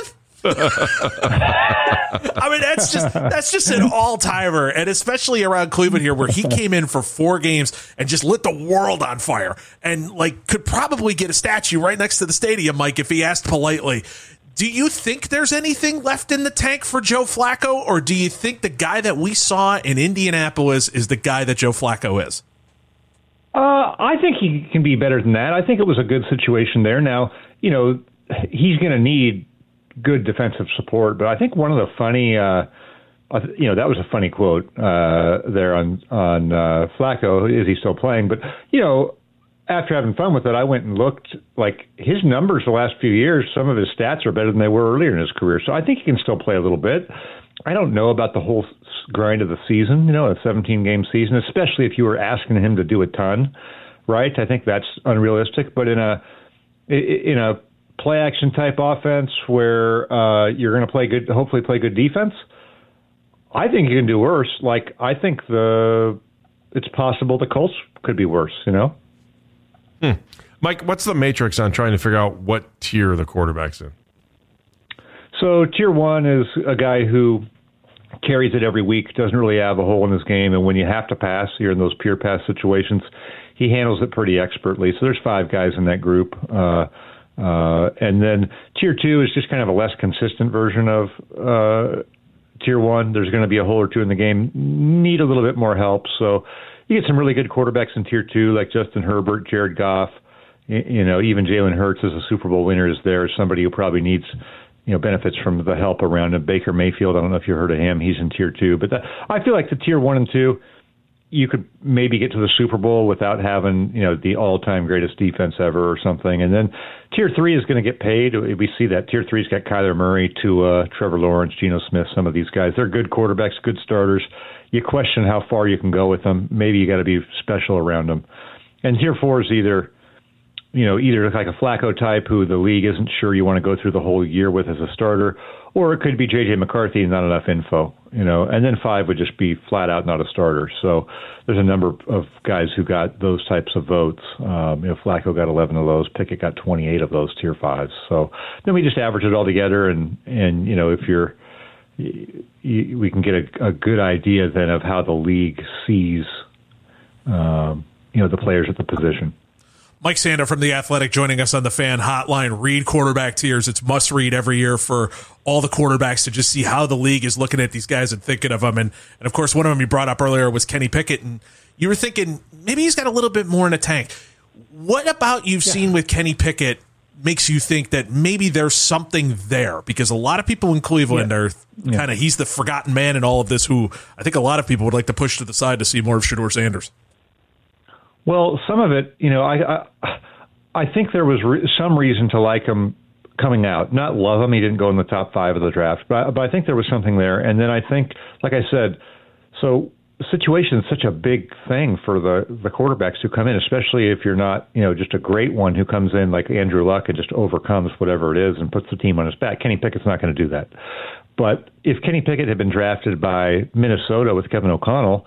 That's just an all-timer, and especially around Cleveland here, where he came in for 4 games and just lit the world on fire, and could probably get a statue right next to the stadium, Mike, if he asked politely. Do you think there's anything left in the tank for Joe Flacco, or do you think the guy that we saw in Indianapolis is the guy that Joe Flacco is? I think he can be better than that. I think it was a good situation there. Now, he's going to need good defensive support, but I think one of the funny, that was a funny quote there on Flacco. Is he still playing? But after having fun with it, I went and looked. His numbers the last few years, some of his stats are better than they were earlier in his career. So I think he can still play a little bit. I don't know about the whole grind of the season, a 17-game season, especially if you were asking him to do a ton, right? I think that's unrealistic. But in a play action type offense where you're going to hopefully play good defense, I think you can do worse. I think it's possible the Colts could be worse, Mike, what's the matrix on trying to figure out what tier the quarterback's in? So tier 1 is a guy who carries it every week, doesn't really have a hole in his game, and when you have to pass, you're in those pure pass situations, he handles it pretty expertly. So there's 5 guys in that group. And then tier 2 is just kind of a less consistent version of tier 1. There's going to be a hole or two in the game, need a little bit more help. So you get some really good quarterbacks in tier 2, like Justin Herbert, Jared Goff, even Jalen Hurts as a Super Bowl winner is there, somebody who probably needs benefits from the help around him. Baker Mayfield, I don't know if you heard of him. He's in tier 2. But I feel like the tier 1 and 2, you could maybe get to the Super Bowl without having, the all-time greatest defense ever or something. And then tier 3 is going to get paid. We see that. Tier 3's got Kyler Murray, Tua, Trevor Lawrence, Geno Smith, some of these guys. They're good quarterbacks, good starters. You question how far you can go with them. Maybe you got to be special around them. And tier 4 is either like a Flacco type who the league isn't sure you want to go through the whole year with as a starter, or it could be J.J. McCarthy and not enough info, and then 5 would just be flat out not a starter. So there's a number of guys who got those types of votes. Flacco got 11 of those, Pickett got 28 of those tier 5s. So then we just average it all together, and if we can get a good idea then of how the league sees, the players at the position. Mike Sando from The Athletic joining us on the Fan Hotline. Read quarterback tiers. It's must read every year for all the quarterbacks to just see how the league is looking at these guys and thinking of them. And of course, one of them you brought up earlier was Kenny Pickett. And you were thinking maybe he's got a little bit more in the tank. What about you've seen with Kenny Pickett makes you think that maybe there's something there? Because a lot of people in Cleveland are kind of, he's the forgotten man in all of this, who I think a lot of people would like to push to the side to see more of Shedeur Sanders. Well, some of it, I think there was some reason to like him coming out. Not love him. He didn't go in the top 5 of the draft, but I think there was something there. And then I think, like I said, so situation is such a big thing for the quarterbacks who come in, especially if you're not, just a great one who comes in like Andrew Luck and just overcomes whatever it is and puts the team on his back. Kenny Pickett's not going to do that. But if Kenny Pickett had been drafted by Minnesota with Kevin O'Connell,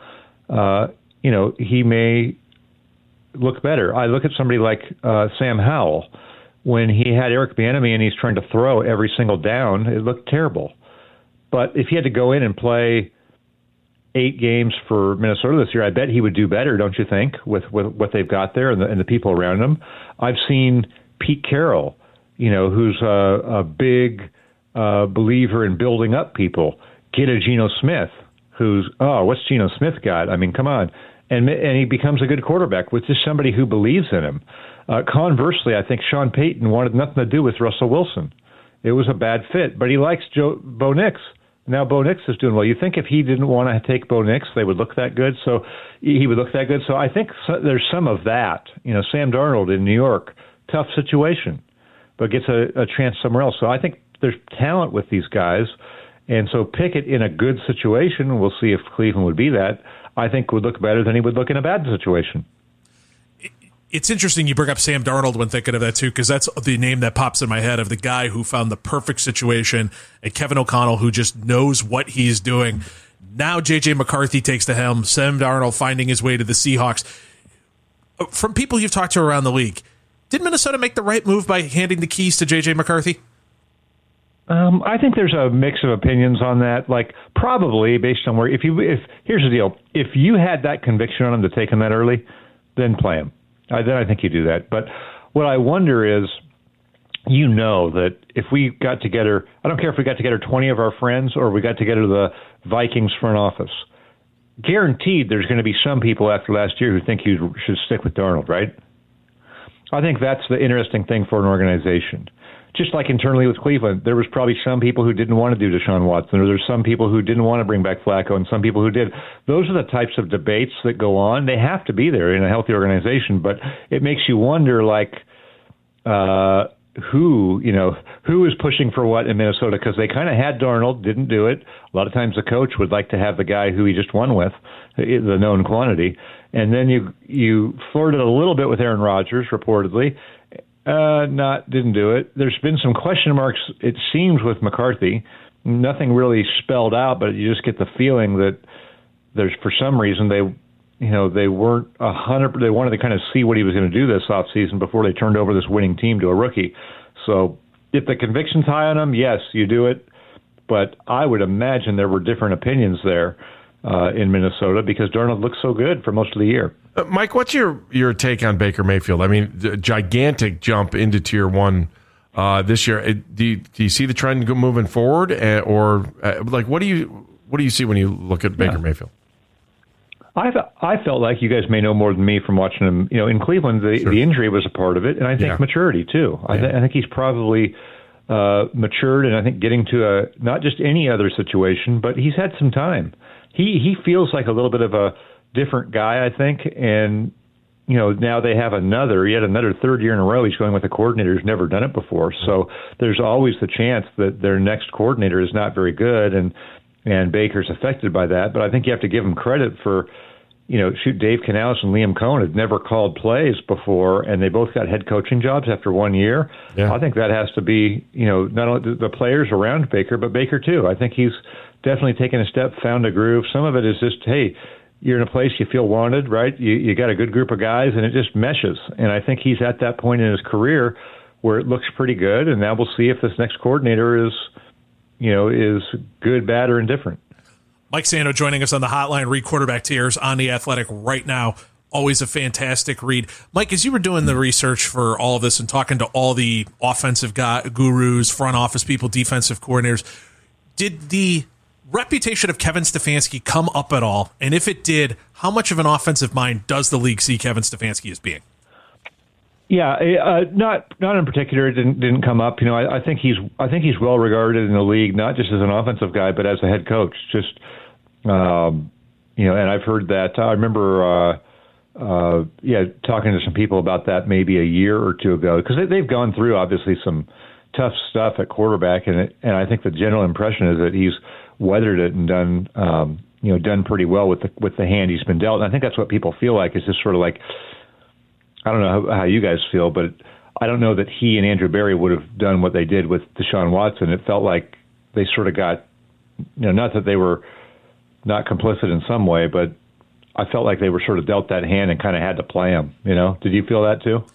he may look better. I look at somebody like Sam Howell. When he had Eric Bieniemy and he's trying to throw every single down, it looked terrible. But if he had to go in and play 8 games for Minnesota this year, I bet he would do better, don't you think, with what they've got there and the people around him. I've seen Pete Carroll, who's a big believer in building up people, get a Geno Smith, who's, what's Geno Smith got? I mean, come on. And he becomes a good quarterback with just somebody who believes in him. Conversely, I think Sean Payton wanted nothing to do with Russell Wilson. It was a bad fit, but he likes Bo Nix. Now Bo Nix is doing well. You think if he didn't want to take Bo Nix, they would look that good? So he would look that good. So I think there's some of that. Sam Darnold in New York, tough situation, but gets a chance somewhere else. So I think there's talent with these guys. And so Pickett in a good situation, we'll see if Cleveland would be that, I think would look better than he would look in a bad situation. It's interesting you bring up Sam Darnold when thinking of that, too, because that's the name that pops in my head of the guy who found the perfect situation, and Kevin O'Connell, who just knows what he's doing. Now J.J. McCarthy takes the helm, Sam Darnold finding his way to the Seahawks. From people you've talked to around the league, did Minnesota make the right move by handing the keys to J.J. McCarthy? I think there's a mix of opinions on that. Like, probably based on if here's the deal: if you had that conviction on him to take him that early, then play him. Then I think you do that. But what I wonder is, that if we got together, I don't care if we got together 20 of our friends or we got together the Vikings front office, guaranteed there's going to be some people after last year who think you should stick with Darnold, right? I think that's the interesting thing for an organization. Just like internally with Cleveland, there was probably some people who didn't want to do Deshaun Watson, or there's some people who didn't want to bring back Flacco, and some people who did. Those are the types of debates that go on. They have to be there in a healthy organization, but it makes you wonder, who is pushing for what in Minnesota, because they kind of had Darnold, didn't do it. A lot of times the coach would like to have the guy who he just won with, the known quantity, and then you flirted a little bit with Aaron Rodgers, reportedly. Didn't do it. There's been some question marks, it seems, with McCarthy. Nothing really spelled out, but you just get the feeling that there's, for some reason, they weren't 100%. They wanted to kind of see what he was going to do this offseason before they turned over this winning team to a rookie. So if the conviction's high on him, yes, you do it. But I would imagine there were different opinions there in Minnesota because Darnold looked so good for most of the year. Mike, what's your take on Baker Mayfield? I mean, the gigantic jump into Tier 1 this year. Do you see the trend moving forward, what do you see when you look at Baker Mayfield? I felt like you guys may know more than me from watching him. In Cleveland, the injury was a part of it, and I think maturity too. I think he's probably matured, and I think getting to not just any other situation, but he's had some time. He feels like a little bit of a different guy, I think, and now they have yet another third year in a row he's going with a coordinator who's never done it before. So there's always the chance that their next coordinator is not very good, and Baker's affected by that. But I think you have to give him credit for, Dave Canales and Liam Cohen had never called plays before, and they both got head coaching jobs after 1 year. Yeah. I think that has to be, not only the players around Baker, but Baker too. I think he's definitely taken a step, found a groove. Some of it is just, hey, you're in a place you feel wanted, right? You got a good group of guys, and it just meshes. And I think he's at that point in his career where it looks pretty good, and now we'll see if this next coordinator is good, bad, or indifferent. Mike Sando joining us on the hotline, read Quarterback Tiers on The Athletic right now. Always a fantastic read. Mike, as you were doing the research for all of this and talking to all the offensive gurus, front office people, defensive coordinators, did the reputation of Kevin Stefanski come up at all? And if it did, how much of an offensive mind does the league see Kevin Stefanski as being? Yeah, not in particular. It didn't come up. I think he's well regarded in the league, not just as an offensive guy, but as a head coach. Just and I've heard that. I remember talking to some people about that maybe a year or two ago, because they've gone through obviously some tough stuff at quarterback, and I think the general impression is that he's weathered it and done pretty well with the hand he's been dealt. And I think that's what people feel like. It's just sort of like, I don't know how you guys feel, but I don't know that he and Andrew Berry would have done what they did with Deshaun Watson. It felt like they sort of got, not that they were not complicit in some way, but I felt like they were sort of dealt that hand and kind of had to play him. Did you feel that too?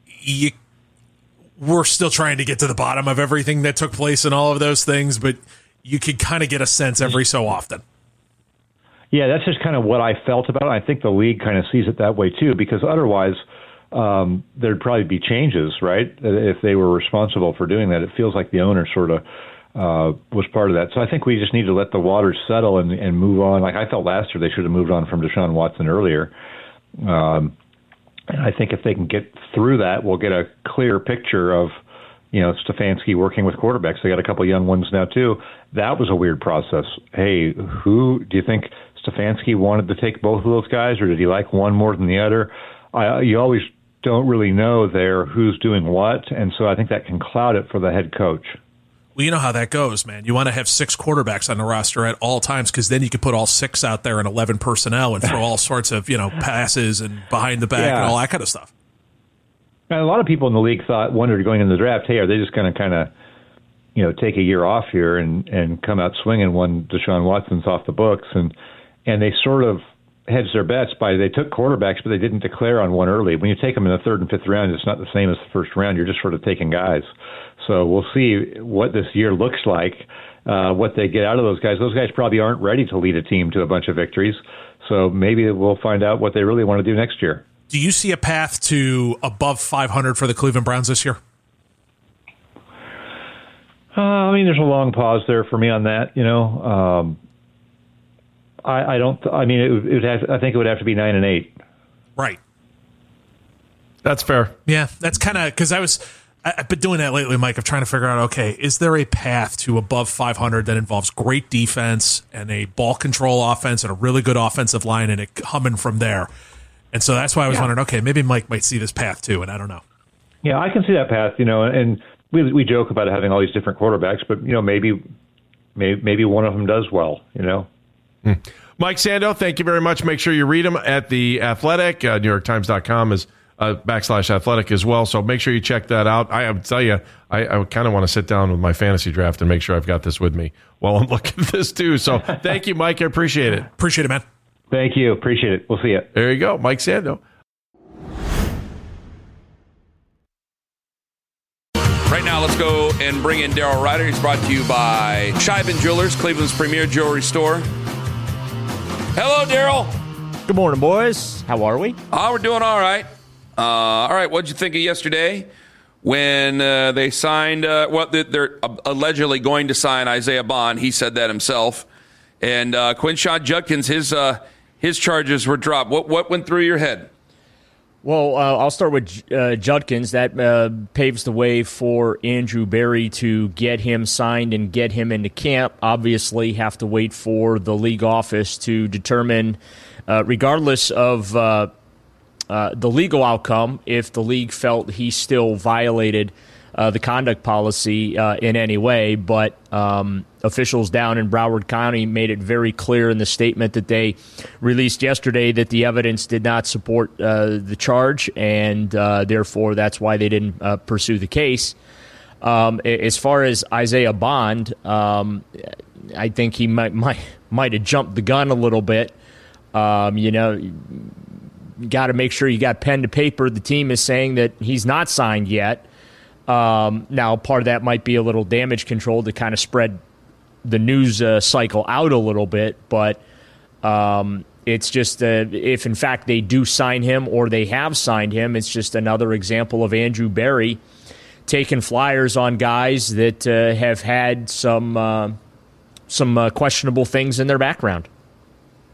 We're still trying to get to the bottom of everything that took place and all of those things, but you could kind of get a sense every so often. Yeah, that's just kind of what I felt about it. I think the league kind of sees it that way too, because otherwise there'd probably be changes, right? If they were responsible for doing that. It feels like the owner sort of was part of that. So I think we just need to let the waters settle and move on. Like I felt last year they should have moved on from Deshaun Watson earlier. And I think if they can get through that, we'll get a clear picture of, Stefanski working with quarterbacks. They got a couple young ones now too. That was a weird process. Hey, who do you think Stefanski wanted to take both of those guys, or did he like one more than the other? You always don't really know there who's doing what, and so I think that can cloud it for the head coach. Well, you know how that goes, man. You want to have 6 quarterbacks on the roster at all times, because then you can put all 6 out there in 11 personnel and throw all sorts of passes and behind the back and all that kind of stuff. And a lot of people in the league wondered going into the draft, hey, are they just going to kind of take a year off here and come out swinging when Deshaun Watson's off the books, and they sort of hedged their bets by they took quarterbacks, but they didn't declare on one early. When you take them in the 3rd and 5th round, it's not the same as the first round. You're just sort of taking guys. So we'll see what this year looks like, what they get out of those guys. Those guys probably aren't ready to lead a team to a bunch of victories. So maybe we'll find out what they really want to do next year. Do you see a path to above 500 for the Cleveland Browns this year? There's a long pause there for me on that. I don't. I think it would have to be 9-8. Right. That's fair. Yeah, that's kind of because I've been doing that lately, Mike, of trying to figure out, okay, is there a path to above 500 that involves great defense and a ball control offense and a really good offensive line and it humming from there? And so that's why I was wondering, okay, maybe Mike might see this path too, and I don't know. Yeah, I can see that path, and we joke about having all these different quarterbacks, but, maybe one of them does well, Mike Sando, thank you very much. Make sure you read him at The Athletic. NewYorkTimes.com is /Athletic as well, so make sure you check that out. I would tell you, I kind of want to sit down with my fantasy draft and make sure I've got this with me while I'm looking at this too. So thank you, Mike. I appreciate it. Appreciate it, man. Thank you. Appreciate it. We'll see you. There you go. Mike Sando. Right now, let's go and bring in Daryl Ryder. He's brought to you by Scheiben Jewelers, Cleveland's premier jewelry store. Hello, Daryl. Good morning, boys. How are we? We're doing all right. All right, what'd you think of yesterday when they signed, they're allegedly going to sign Isaiah Bond. He said that himself. And Quinshon Judkins, his charges were dropped. What went through your head? Well, I'll start with Judkins. That paves the way for Andrew Berry to get him signed and get him into camp. Obviously, have to wait for the league office to determine, regardless of the legal outcome, if the league felt he still violated the conduct policy in any way. But officials down in Broward County made it very clear in the statement that they released yesterday that the evidence did not support the charge, and therefore that's why they didn't pursue the case. As far as Isaiah Bond, I think he might have jumped the gun a little bit. Got to make sure you got pen to paper. The team is saying that he's not signed yet. Now, part of that might be a little damage control to kind of spread the news cycle out a little bit, but it's just if, in fact, they do sign him or they have signed him, it's just another example of Andrew Berry taking flyers on guys that have had some questionable things in their background.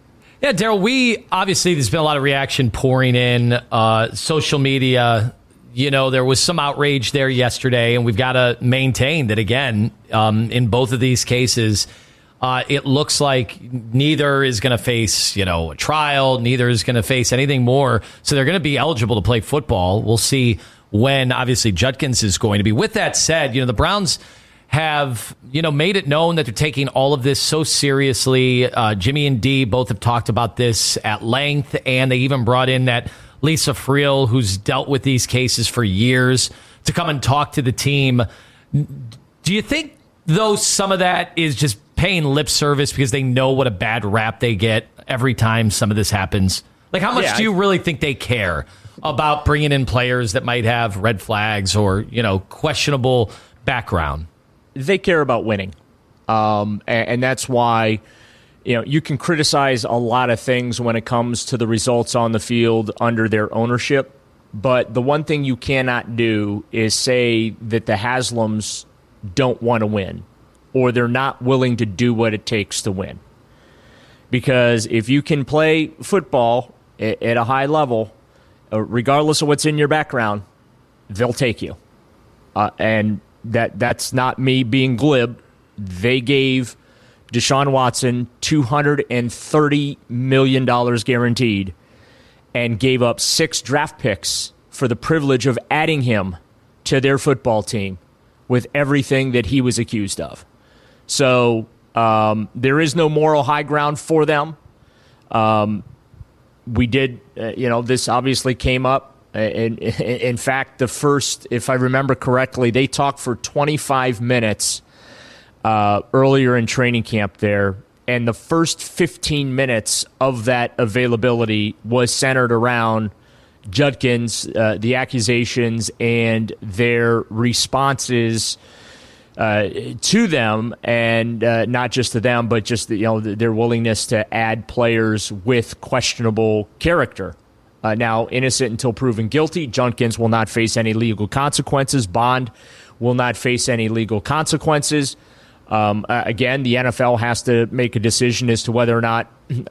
Yeah, Daryl, obviously there's been a lot of reaction pouring in social media. there was some outrage there yesterday, and we've got to maintain that, again, in both of these cases, it looks like neither is going to face, a trial, neither is going to face anything more. So they're going to be eligible to play football. We'll see when, obviously, Judkins is going to be. With that said, the Browns have, made it known that they're taking all of this so seriously. Jimmy and Dee both have talked about this at length, and they even brought in that Lisa Friel, who's dealt with these cases for years, to come and talk to the team. Do you think, though, some of that is just paying lip service because they know what a bad rap they get every time some of this happens? Like, how much do you really think they care about bringing in players that might have red flags or, questionable background? They care about winning. And that's why, you can criticize a lot of things when it comes to the results on the field under their ownership. But the one thing you cannot do is say that the Haslams don't want to win, or they're not willing to do what it takes to win. Because if you can play football at a high level, regardless of what's in your background, they'll take you. And that's not me being glib. They gave Deshaun Watson $230 million guaranteed and gave up 6 draft picks for the privilege of adding him to their football team with everything that he was accused of. So there is no moral high ground for them. We did, this obviously came up. In fact, the first, if I remember correctly, they talked for 25 minutes earlier in training camp there. And the first 15 minutes of that availability was centered around Judkins, the accusations, and their responses to them, and not just to them, but just their willingness to add players with questionable character. Now, innocent until proven guilty. Judkins will not face any legal consequences. Bond will not face any legal consequences. Again, the NFL has to make a decision as to whether or not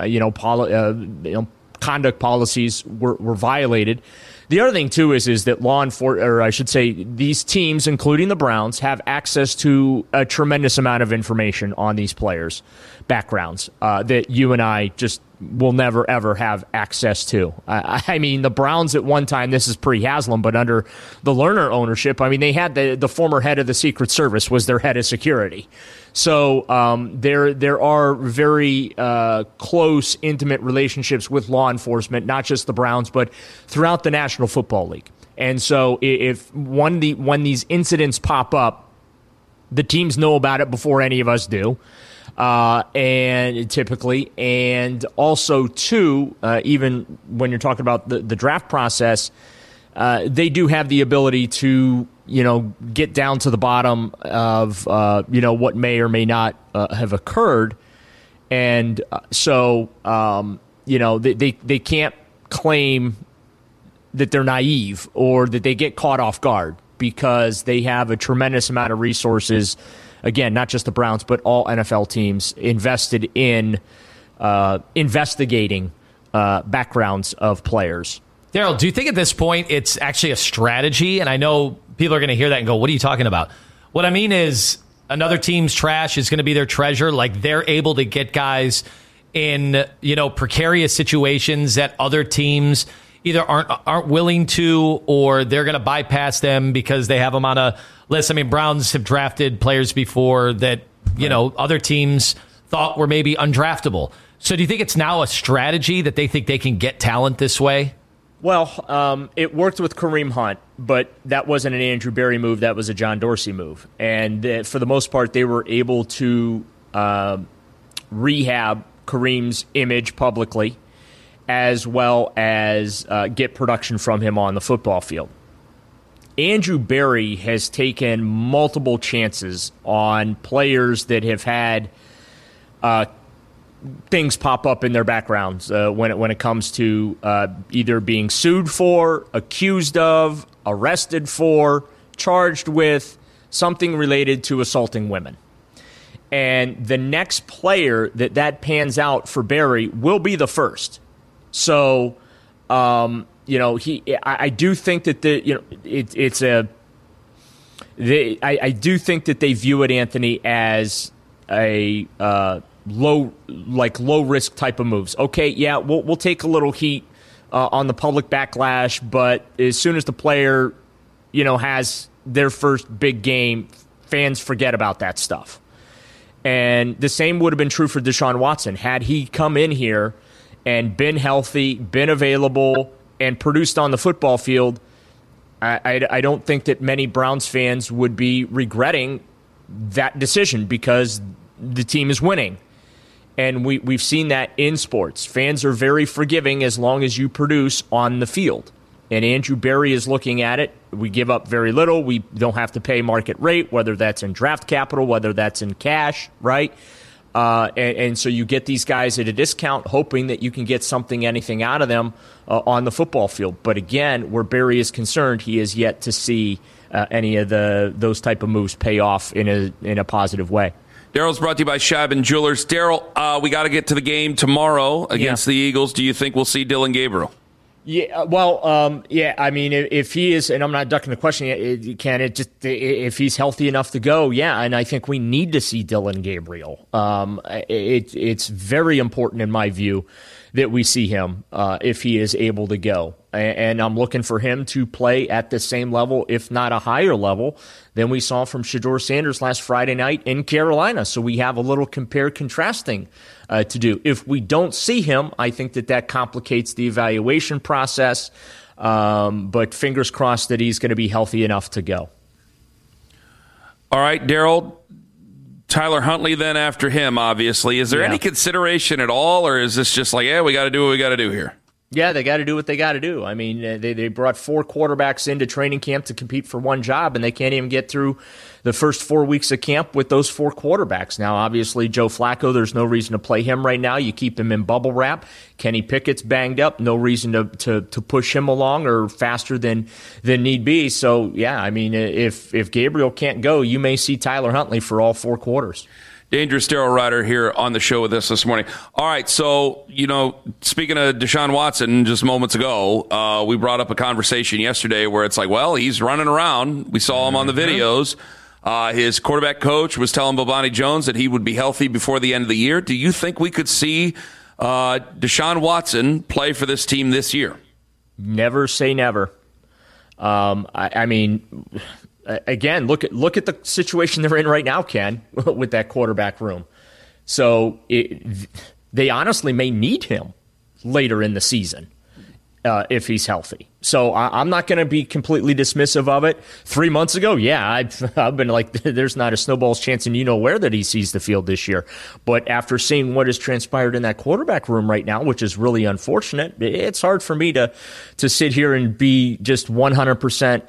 conduct policies were violated. The other thing, too, is that law enforcement, or I should say these teams, including the Browns, have access to a tremendous amount of information on these players' backgrounds that you and I just will never, ever have access to. I mean, the Browns at one time, this is pre-Haslam, but under the Lerner ownership, I mean, they had the former head of the Secret Service was their head of security. So there are very close, intimate relationships with law enforcement, not just the Browns, but throughout the National Football League. And so when these incidents pop up, the teams know about it before any of us do. And typically, and also too, even when you're talking about the draft process, they do have the ability to, get down to the bottom of, what may or may not have occurred. And so, they can't claim that they're naive or that they get caught off guard because they have a tremendous amount of resources. Again, not just the Browns, but all NFL teams invested in investigating backgrounds of players. Daryl, do you think at this point it's actually a strategy? And I know people are going to hear that and go, what are you talking about? What I mean is another team's trash is going to be their treasure. Like they're able to get guys in, precarious situations that other teams either aren't willing to, or they're going to bypass them because they have them on a list. I mean, Browns have drafted players before that, other teams thought were maybe undraftable. So do you think it's now a strategy that they think they can get talent this way? Well, it worked with Kareem Hunt, but that wasn't an Andrew Berry move. That was a John Dorsey move. And for the most part, they were able to rehab Kareem's image publicly, as well as get production from him on the football field. Andrew Berry has taken multiple chances on players that have had things pop up in their backgrounds when it comes to either being sued for, accused of, arrested for, charged with something related to assaulting women. And the next player that pans out for Berry will be the first. So I do think that I do think that they view it, Anthony, as a low risk type of moves. Okay, yeah, we'll take a little heat on the public backlash, but as soon as the player, has their first big game, fans forget about that stuff. And the same would have been true for Deshaun Watson. Had he come in here and been healthy, been available, and produced on the football field, I don't think that many Browns fans would be regretting that decision because the team is winning. And we've seen that in sports. Fans are very forgiving as long as you produce on the field. And Andrew Berry is looking at it. We give up very little. We don't have to pay market rate, whether that's in draft capital, whether that's in cash, right? And so you get these guys at a discount, hoping that you can get anything out of them on the football field. But again, where Berry is concerned, he has yet to see any of those type of moves pay off in a positive way. Daryl's brought to you by Scheib Jewelers. Daryl, we got to get to the game tomorrow against the Eagles. Do you think we'll see Dillon Gabriel? Yeah, well, I mean, if he is, and I'm not ducking the question, if he's healthy enough to go, yeah, and I think we need to see Dillon Gabriel. It's very important in my view that we see him if he is able to go. And I'm looking for him to play at the same level, if not a higher level, than we saw from Shedeur Sanders last Friday night in Carolina. So we have a little compare-contrasting to do. If we don't see him, I think that complicates the evaluation process. But fingers crossed that he's going to be healthy enough to go. All right, Daryl. Tyler Huntley then after him, obviously. Is there any consideration at all, or is this just like, we got to do what we got to do here? Yeah, they got to do what they got to do. I mean, they brought 4 quarterbacks into training camp to compete for one job, and they can't even get through the first 4 weeks of camp with those 4 quarterbacks. Now, obviously, Joe Flacco, there's no reason to play him right now. You keep him in bubble wrap. Kenny Pickett's banged up. No reason to push him along or faster than need be. So, yeah, I mean, if Gabriel can't go, you may see Tyler Huntley for all 4 quarters. Dangerous Daryl Ryder here on the show with us this morning. All right, so, speaking of Deshaun Watson just moments ago, we brought up a conversation yesterday where it's like, well, he's running around. We saw him on the videos. His quarterback coach was telling Bobani Jones that he would be healthy before the end of the year. Do you think we could see Deshaun Watson play for this team this year? Never say never. I mean... Again, look at the situation they're in right now, Ken, with that quarterback room. So they honestly may need him later in the season if he's healthy. So I'm not going to be completely dismissive of it. 3 months ago, I've been like, there's not a snowball's chance and where that he sees the field this year. But after seeing what has transpired in that quarterback room right now, which is really unfortunate, it's hard for me to sit here and be just 100%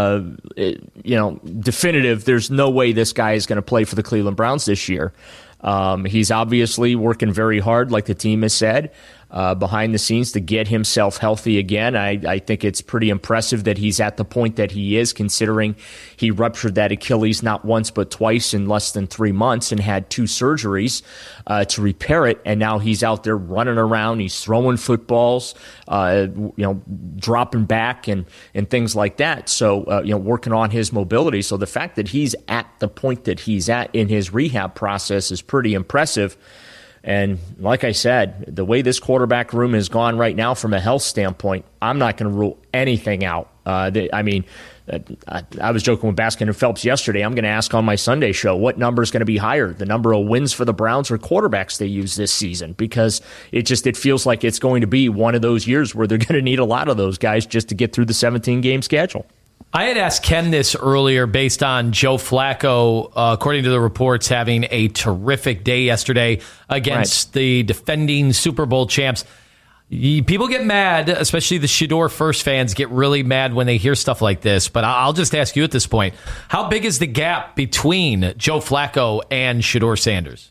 definitive. There's no way this guy is going to play for the Cleveland Browns this year. He's obviously working very hard, like the team has said, behind the scenes to get himself healthy again. I think it's pretty impressive that he's at the point that he is, considering he ruptured that Achilles not once but twice in less than 3 months and had 2 surgeries to repair it. And now he's out there running around. He's throwing footballs, dropping back and things like that. So, working on his mobility. So the fact that he's at the point that he's at in his rehab process is pretty impressive. And like I said, the way this quarterback room has gone right now from a health standpoint, I'm not going to rule anything out. I was joking with Baskin and Phelps yesterday. I'm going to ask on my Sunday show what number is going to be higher, the number of wins for the Browns or quarterbacks they use this season, because it feels like it's going to be one of those years where they're going to need a lot of those guys just to get through the 17-game schedule. I had asked Ken this earlier based on Joe Flacco, according to the reports, having a terrific day yesterday against the defending Super Bowl champs. People get mad, especially the Shedeur First fans get really mad when they hear stuff like this. But I'll just ask you at this point, how big is the gap between Joe Flacco and Shedeur Sanders?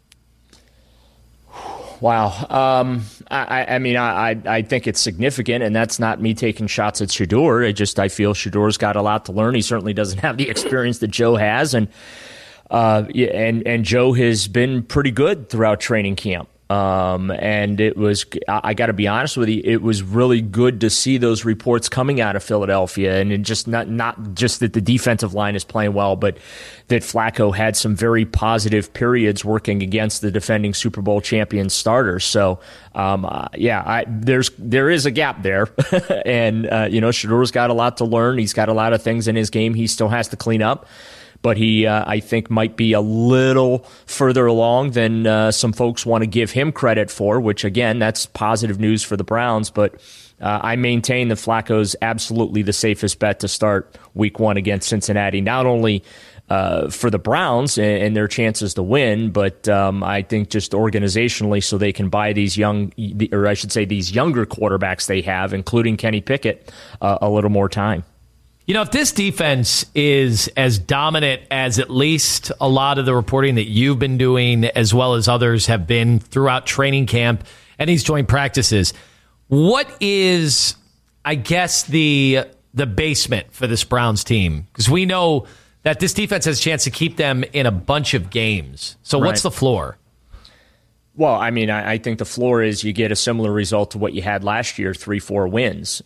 Wow. I think it's significant, and that's not me taking shots at Shedeur. I feel Shedeur's got a lot to learn. He certainly doesn't have the experience that Joe has, and Joe has been pretty good throughout training camp. And it was, I got to be honest with you, it was really good to see those reports coming out of Philadelphia, and it just not just that the defensive line is playing well, but that Flacco had some very positive periods working against the defending Super Bowl champion starters. So, there is a gap there, and Shedeur's got a lot to learn. He's got a lot of things in his game he still has to clean up. But he, I think, might be a little further along than some folks want to give him credit for, which, again, that's positive news for the Browns. But I maintain that Flacco's absolutely the safest bet to start Week 1 against Cincinnati, not only for the Browns and their chances to win, but I think just organizationally so they can buy these younger quarterbacks they have, including Kenny Pickett, a little more time. If this defense is as dominant as at least a lot of the reporting that you've been doing, as well as others have been throughout training camp and these joint practices, what is, I guess, the basement for this Browns team? Because we know that this defense has a chance to keep them in a bunch of games. So what's the floor? Well, I mean, I think the floor is you get a similar result to what you had last year, 3-4 wins.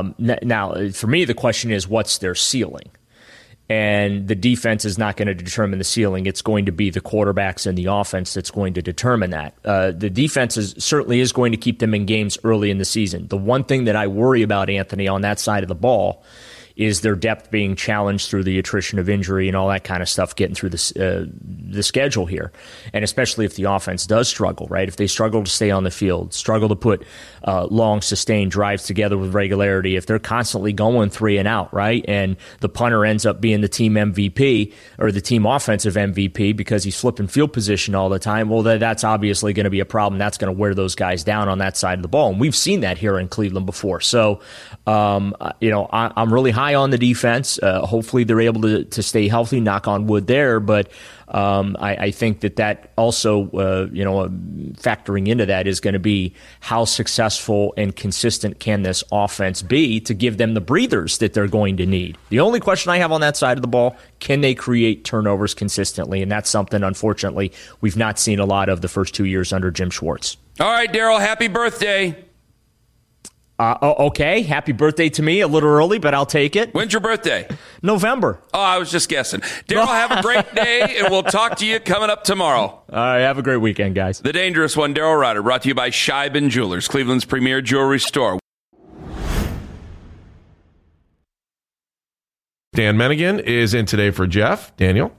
Now, for me, the question is, what's their ceiling? And the defense is not going to determine the ceiling. It's going to be the quarterbacks and the offense that's going to determine that. The defense certainly is going to keep them in games early in the season. The one thing that I worry about, Anthony, on that side of the ball is their depth being challenged through the attrition of injury and all that kind of stuff getting through the schedule here. And especially if the offense does struggle, right? If they struggle to stay on the field, struggle to put long, sustained drives together with regularity, if they're constantly going 3 and out, right? And the punter ends up being the team MVP or the team offensive MVP because he's flipping field position all the time, well, that's obviously going to be a problem. That's going to wear those guys down on that side of the ball. And we've seen that here in Cleveland before. So, I'm really high on the defense. Hopefully they're able to stay healthy, knock on wood there. But I think that also, factoring into that is going to be how successful and consistent can this offense be to give them the breathers that they're going to need. The only question I have on that side of the ball, can they create turnovers consistently? And that's something, unfortunately, we've not seen a lot of the first 2 years under Jim Schwartz. All right, Daryl, happy birthday. Okay, happy birthday to me. A little early, but I'll take it. When's your birthday? November. Oh, I was just guessing. Daryl, have a great day, and we'll talk to you coming up tomorrow. All right, have a great weekend, guys. The Dangerous One, Daryl Ryder, brought to you by Scheiben Jewelers, Cleveland's premier jewelry store. Dan Menigan is in today for Jeff. Daniel?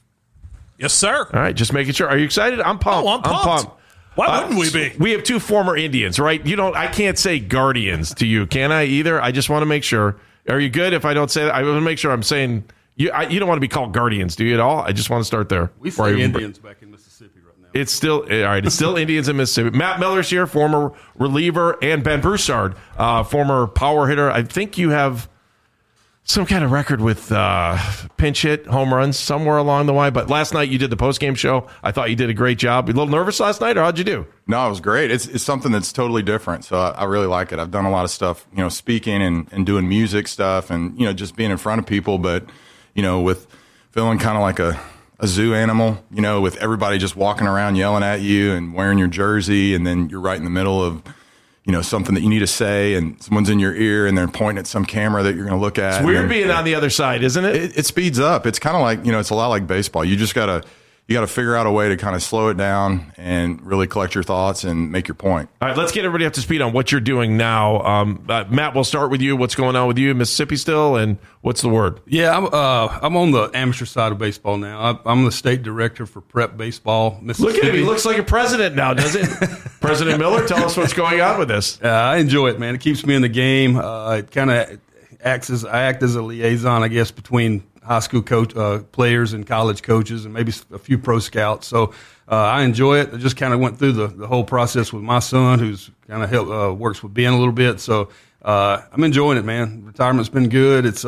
Yes, sir. All right, just making sure. Are you excited? I'm pumped. Oh, I'm pumped. Why wouldn't we be? We have 2 former Indians, right? I can't say Guardians to you, can I, either? I just want to make sure. Are you good if I don't say that? I want to make sure I'm saying, you don't want to be called Guardians, do you at all? I just want to start there. We say Indians back in Mississippi right now. It's still, all right, it's still Indians in Mississippi. Matt Miller's here, former reliever, and Ben Broussard, former power hitter. I think you have some kind of record with pinch hit, home runs somewhere along the way. But last night you did the postgame show. I thought you did a great job. You a little nervous last night, or how'd you do? No, it was great. It's something that's totally different. So I really like it. I've done a lot of stuff, speaking and doing music stuff and, just being in front of people. But, with feeling kind of like a zoo animal, with everybody just walking around yelling at you and wearing your jersey. And then you're right in the middle of something that you need to say, and someone's in your ear, and they're pointing at some camera that you're going to look at. It's weird being on the other side, isn't it? It speeds up. It's kind of like, it's a lot like baseball. You just got to figure out a way to kind of slow it down and really collect your thoughts and make your point. All right, let's get everybody up to speed on what you're doing now. Matt, we'll start with you. What's going on with you in Mississippi still, and what's the word? Yeah, I'm on the amateur side of baseball now. I'm the state director for prep baseball, Mississippi. Look at him. He looks like a president now, doesn't he? President Miller, tell us what's going on with this. I enjoy it, man. It keeps me in the game. It kind of act as a liaison, I guess, between high school players and college coaches and maybe a few pro scouts. So I enjoy it. I just kind of went through the whole process with my son, who's kind of works with Ben a little bit. So I'm enjoying it, man. Retirement's been good. It's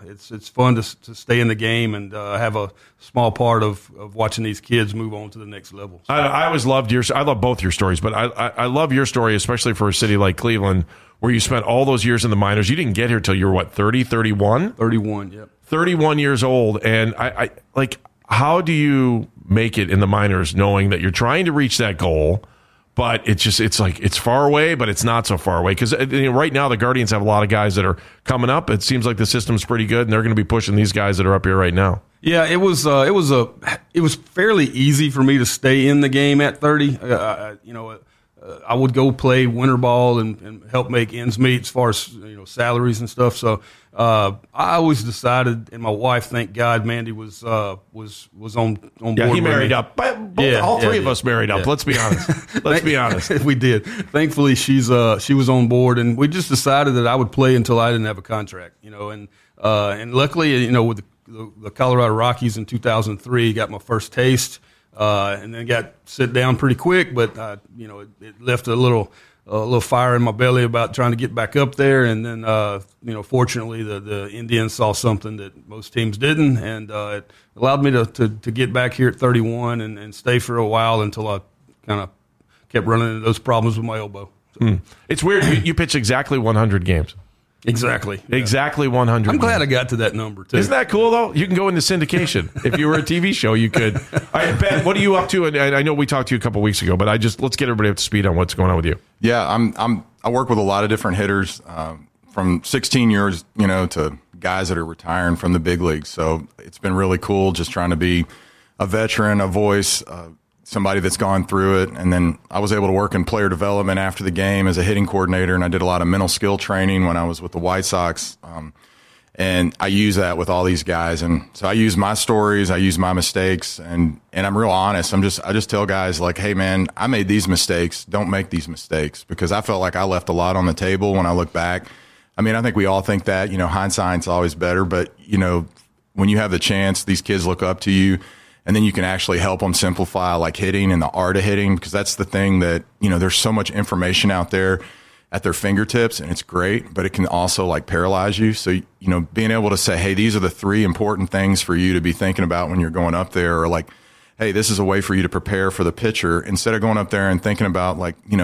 fun to stay in the game and have a small part of watching these kids move on to the next level. So. I always loved I love both your stories, but I love your story, especially for a city like Cleveland, where you spent all those years in the minors. You didn't get here till you were, 30, 31? 31, yep. 31 years old. And I how do you make it in the minors knowing that you're trying to reach that goal, but it's like it's far away, but it's not so far away because right now the Guardians have a lot of guys that are coming up. It seems like the system's pretty good, and they're going to be pushing these guys that are up here right now. Yeah, it was fairly easy for me to stay in the game at 30. I would go play winter ball and help make ends meet as far as salaries and stuff. So I always decided, and my wife, thank God, Mandy was on board. Yeah, he married up. All three of us married up. Let's be honest. Let's be honest. We did. Thankfully, she was on board, and we just decided that I would play until I didn't have a contract. And luckily, with the Colorado Rockies in 2003, got my first taste. And then got sit down pretty quick, but it left a little fire in my belly about trying to get back up there. And then fortunately the Indians saw something that most teams didn't, and it allowed me to get back here at 31 and stay for a while until I kind of kept running into those problems with my elbow. So. It's weird. You pitch exactly 100 games. Exactly. Yeah. Exactly 100. I'm glad I got to that number, too. Isn't that cool, though? You can go into syndication. If you were a TV show, you could. All right, Ben, what are you up to? And I know we talked to you a couple weeks ago, but let's get everybody up to speed on what's going on with you. Yeah, I work with a lot of different hitters from 16 years, to guys that are retiring from the big leagues. So it's been really cool just trying to be a veteran, a voice, somebody that's gone through it. And then I was able to work in player development after the game as a hitting coordinator, and I did a lot of mental skill training when I was with the White Sox. And I use that with all these guys. And so I use my stories, I use my mistakes, and I'm real honest. I just tell guys like, hey man, I made these mistakes. Don't make these mistakes, because I felt like I left a lot on the table when I look back. I mean, I think we all think that, hindsight's always better, but when you have the chance, these kids look up to you. And then you can actually help them simplify like hitting and the art of hitting, because that's the thing that, there's so much information out there at their fingertips, and it's great, but it can also like paralyze you. So, being able to say, hey, these are the 3 important things for you to be thinking about when you're going up there, or like, hey, this is a way for you to prepare for the pitcher, instead of going up there and thinking about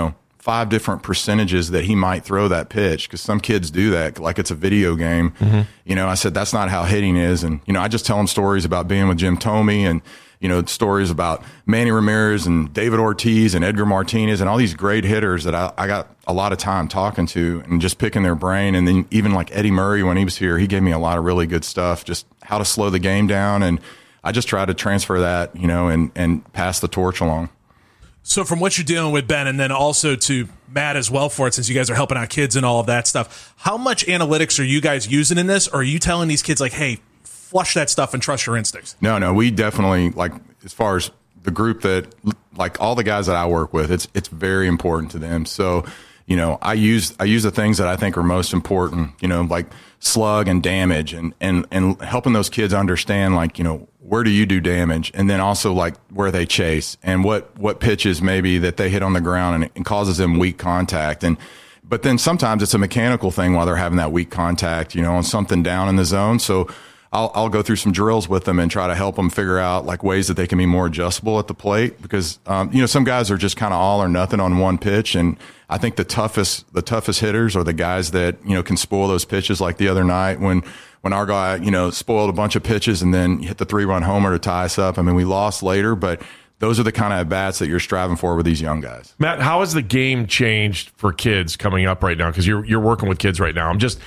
5 percentages that he might throw that pitch, because some kids do that like it's a video game. Mm-hmm. I said that's not how hitting is, and I just tell them stories about being with Jim Thome, and stories about Manny Ramirez and David Ortiz and Edgar Martinez and all these great hitters that I got a lot of time talking to and just picking their brain. And then even like Eddie Murray, when he was here, he gave me a lot of really good stuff, just how to slow the game down, and I just try to transfer that, and pass the torch along. So from what you're dealing with, Ben, and then also to Matt as well for it, since you guys are helping out kids and all of that stuff, how much analytics are you guys using in this? Or are you telling these kids like, hey, flush that stuff and trust your instincts? No, we definitely, like, as far as the group that, like all the guys that I work with, it's very important to them. So, I use the things that I think are most important, like slug and damage, and helping those kids understand, like, where do you do damage? And then also like where they chase and what pitches maybe that they hit on the ground and causes them weak contact. But then sometimes it's a mechanical thing while they're having that weak contact, on something down in the zone. So I'll go through some drills with them and try to help them figure out like ways that they can be more adjustable at the plate, because, some guys are just kind of all or nothing on one pitch. And I think the toughest hitters are the guys that, can spoil those pitches, like the other night when our guy, spoiled a bunch of pitches and then hit the 3-run homer to tie us up. I mean, we lost later, but those are the kind of at-bats that you're striving for with these young guys. Matt, how has the game changed for kids coming up right now? Because you're working with kids right now.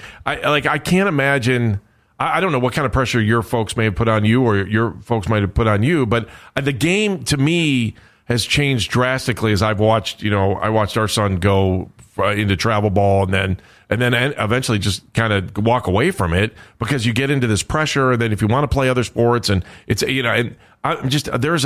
I can't imagine. I don't know what kind of pressure your folks may have put on you or your folks might have put on you, but the game to me has changed drastically as I've watched. I watched our son go into travel ball and then eventually just kind of walk away from it, because you get into this pressure. And then if you want to play other sports, and it's and I'm just there's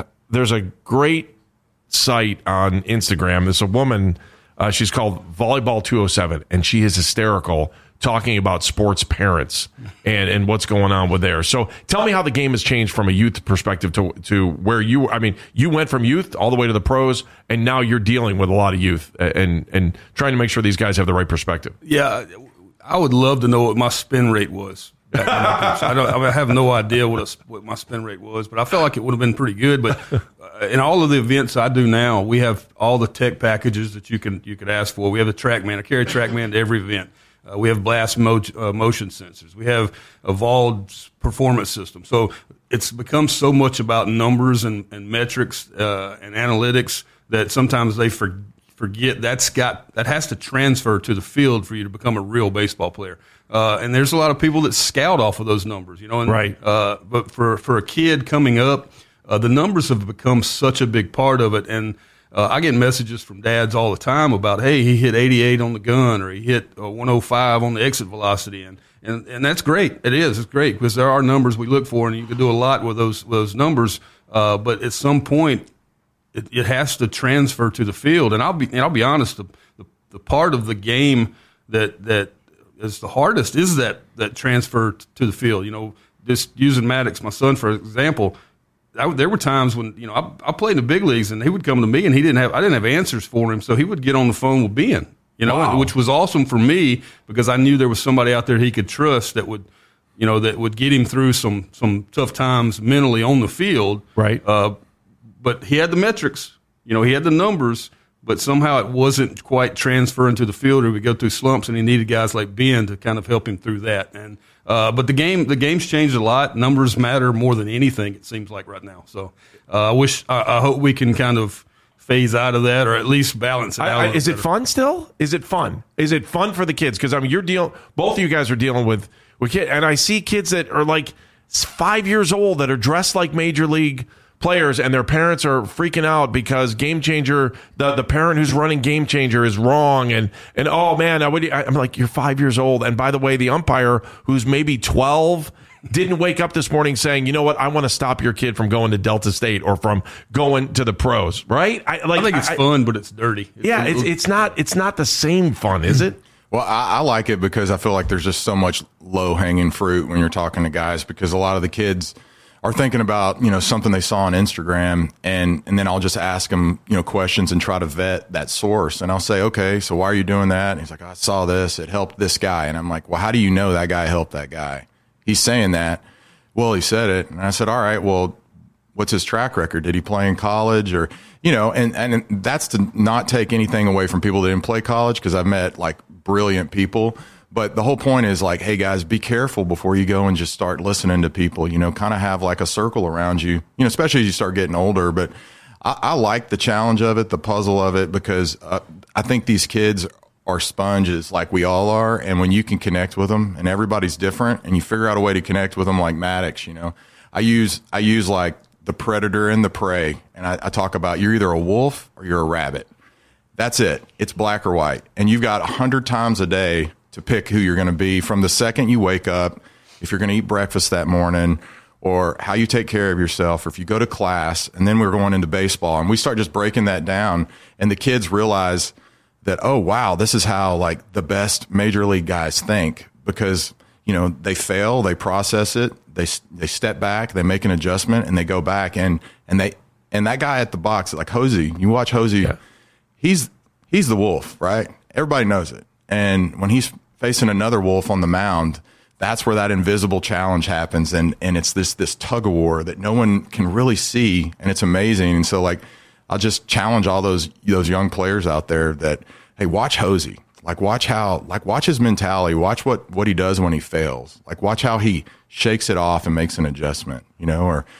a great site on Instagram. There's a woman, she's called Volleyball 207, and she is hysterical, talking about sports parents and what's going on with there. So tell me how the game has changed from a youth perspective to where you went from youth all the way to the pros, and now you're dealing with a lot of youth and trying to make sure these guys have the right perspective. Yeah, I would love to know what my spin rate was. I have no idea what my spin rate was, but I felt like it would have been pretty good. But in all of the events I do now, we have all the tech packages that you could ask for. We have the TrackMan. I carry TrackMan to every event. We have blast motion sensors. We have Evolved performance system. So it's become so much about numbers and metrics and analytics that sometimes they forget that has to transfer to the field for you to become a real baseball player. And there's a lot of people that scout off of those numbers, and, right. But for a kid coming up, the numbers have become such a big part of it. And I get messages from dads all the time about, hey, he hit 88 on the gun, or he hit 105 on the exit velocity. And that's great. It is. It's great because there are numbers we look for, and you can do a lot with those numbers. But at some point, it has to transfer to the field. And I'll be honest, the part of the game that is the hardest is that transfer to the field. Just using Maddox, my son, for example. There were times when I played in the big leagues, and he would come to me, and I didn't have answers for him, so he would get on the phone with Ben, wow. which was awesome for me because I knew there was somebody out there he could trust that would get him through some tough times mentally on the field. Right. But he had the metrics, he had the numbers, but somehow it wasn't quite transferring to the field, or we go through slumps, and he needed guys like Ben to kind of help him through that. And but the game's changed a lot. Numbers matter more than anything, it seems like right now. So I hope we can kind of phase out of that, or at least balance it out. Is it fun still? Is it fun? Is it fun for the kids? Because both of you guys are dealing with kids, and I see kids that are like 5 years old that are dressed like major league players, and their parents are freaking out because Game Changer, the parent who's running Game Changer is wrong, and oh man, I'm like, you're 5 years old, and by the way, the umpire who's maybe 12 didn't wake up this morning saying, you know what, I want to stop your kid from going to Delta State or from going to the pros, right? I think it's fun, but it's dirty. It's not the same fun, is it? Well, I like it because I feel like there's just so much low-hanging fruit when you're talking to guys, because a lot of the kids are thinking about, something they saw on Instagram, and then I'll just ask them, questions and try to vet that source. And I'll say, okay, so why are you doing that? And he's like, I saw this, it helped this guy. And I'm like, well, how do you know that guy helped that guy? He's saying that. Well, he said it. And I said, all right, well, what's his track record? Did he play in college? Or, and that's to not take anything away from people that didn't play college, because I've met like brilliant people. But the whole point is like, hey guys, be careful before you go and just start listening to people, kind of have like a circle around you, especially as you start getting older. But I like the challenge of it, the puzzle of it, because I think these kids are sponges like we all are. And when you can connect with them, and everybody's different, and you figure out a way to connect with them like Maddox, I use like the predator and the prey. And I talk about, you're either a wolf or you're a rabbit. That's it. It's black or white. And you've got 100 times a day to pick who you're going to be from the second you wake up, if you're going to eat breakfast that morning, or how you take care of yourself, or if you go to class. And then we're going into baseball, and we start just breaking that down, and the kids realize that, oh, wow, this is how like the best major league guys think, because, they fail, they process it, they step back, they make an adjustment, and they go back, and that guy at the box, like Hosey, you watch Hosey, yeah. He's the wolf, right? Everybody knows it. And when he's facing another wolf on the mound, that's where that invisible challenge happens. And it's this tug of war that no one can really see. And it's amazing. And so like, I'll just challenge all those young players out there that, hey, watch Hosey. Like watch his mentality, watch what he does when he fails. Like watch how he shakes it off and makes an adjustment, and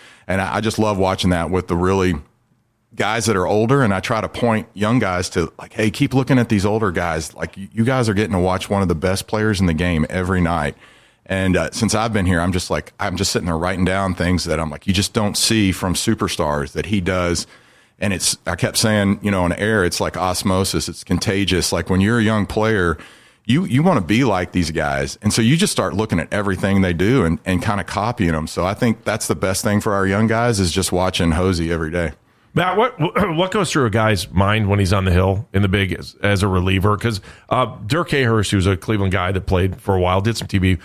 I just love watching that with the really guys that are older, and I try to point young guys to like, hey, keep looking at these older guys. Like you guys are getting to watch one of the best players in the game every night. And since I've been here, I'm just sitting there writing down things that I'm like, you just don't see from superstars that he does. And I kept saying, on air, it's like osmosis. It's contagious. Like when you're a young player, you want to be like these guys. And so you just start looking at everything they do and kind of copying them. So I think that's the best thing for our young guys, is just watching Hosey every day. Matt, what goes through a guy's mind when he's on the hill in the big as a reliever? Because Dirk Hayhurst, who's a Cleveland guy that played for a while, did some TV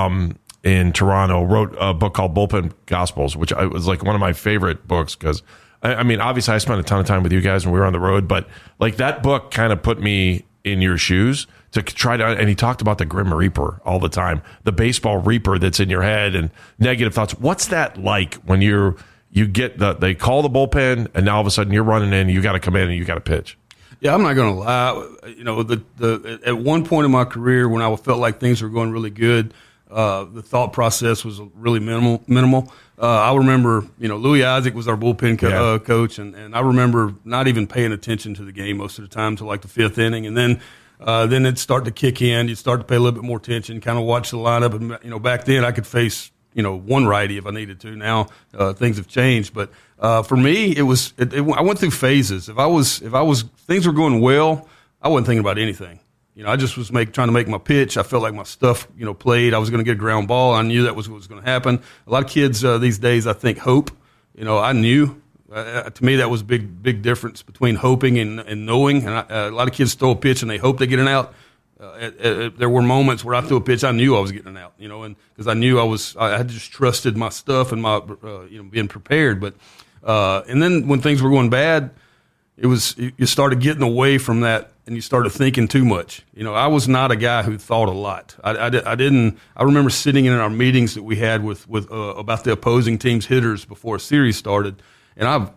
in Toronto, wrote a book called Bullpen Gospels, which was like one of my favorite books because, I mean, obviously I spent a ton of time with you guys when we were on the road, but like that book kind of put me in your shoes to try to, and he talked about the Grim Reaper all the time, the baseball reaper that's in your head and negative thoughts. What's that like when you get they call the bullpen and now all of a sudden you're running in, you got to come in and you got to pitch? Yeah, I'm not going to lie. At one point in my career when I felt like things were going really good, The thought process was really minimal. I remember, Louis Isaac was our bullpen coach, and I remember not even paying attention to the game most of the time till like the fifth inning, and then it'd start to kick in. You'd start to pay a little bit more attention, kind of watch the lineup. And back then I could face one righty if I needed to. Now things have changed, but for me I went through phases. If I was things were going well, I wasn't thinking about anything. I just was trying to make my pitch. I felt like my stuff, played. I was going to get a ground ball. I knew that was what was going to happen. A lot of kids these days, I think, hope. I knew. To me, that was a big difference between hoping and knowing. And a lot of kids throw a pitch and they hope they get an out. There were moments where I threw a pitch, I knew I was getting an out. And because I knew I had just trusted my stuff and my being prepared. But and then when things were going bad, you started getting away from that. And you started thinking too much. I was not a guy who thought a lot. I didn't. I remember sitting in our meetings that we had with about the opposing team's hitters before a series started, and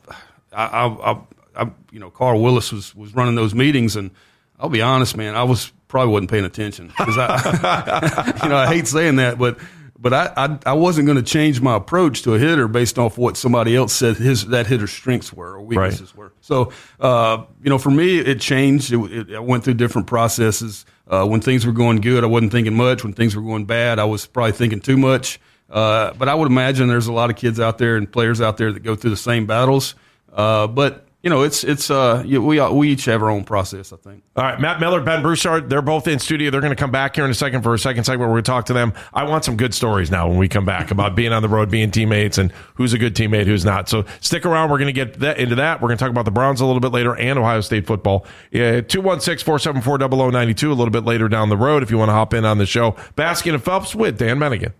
Carl Willis was running those meetings, and I'll be honest, man, I probably wasn't paying attention because I hate saying that, but I wasn't going to change my approach to a hitter based off what somebody else said that hitter's strengths were or weaknesses were. So, for me, it changed. I went through different processes. When things were going good, I wasn't thinking much. When things were going bad, I was probably thinking too much. But I would imagine there's a lot of kids out there and players out there that go through the same battles. But we each have our own process, I think. All right, Matt Miller, Ben Broussard, they're both in studio. They're going to come back here in a second for a second segment where we talk to them. I want some good stories now when we come back about being on the road, being teammates, and who's a good teammate, who's not. So stick around. We're going to get into that. We're going to talk about the Browns a little bit later and Ohio State football. 216-474-0092 a little bit later down the road if you want to hop in on the show. Baskin and Phelps with Dan Mennigan.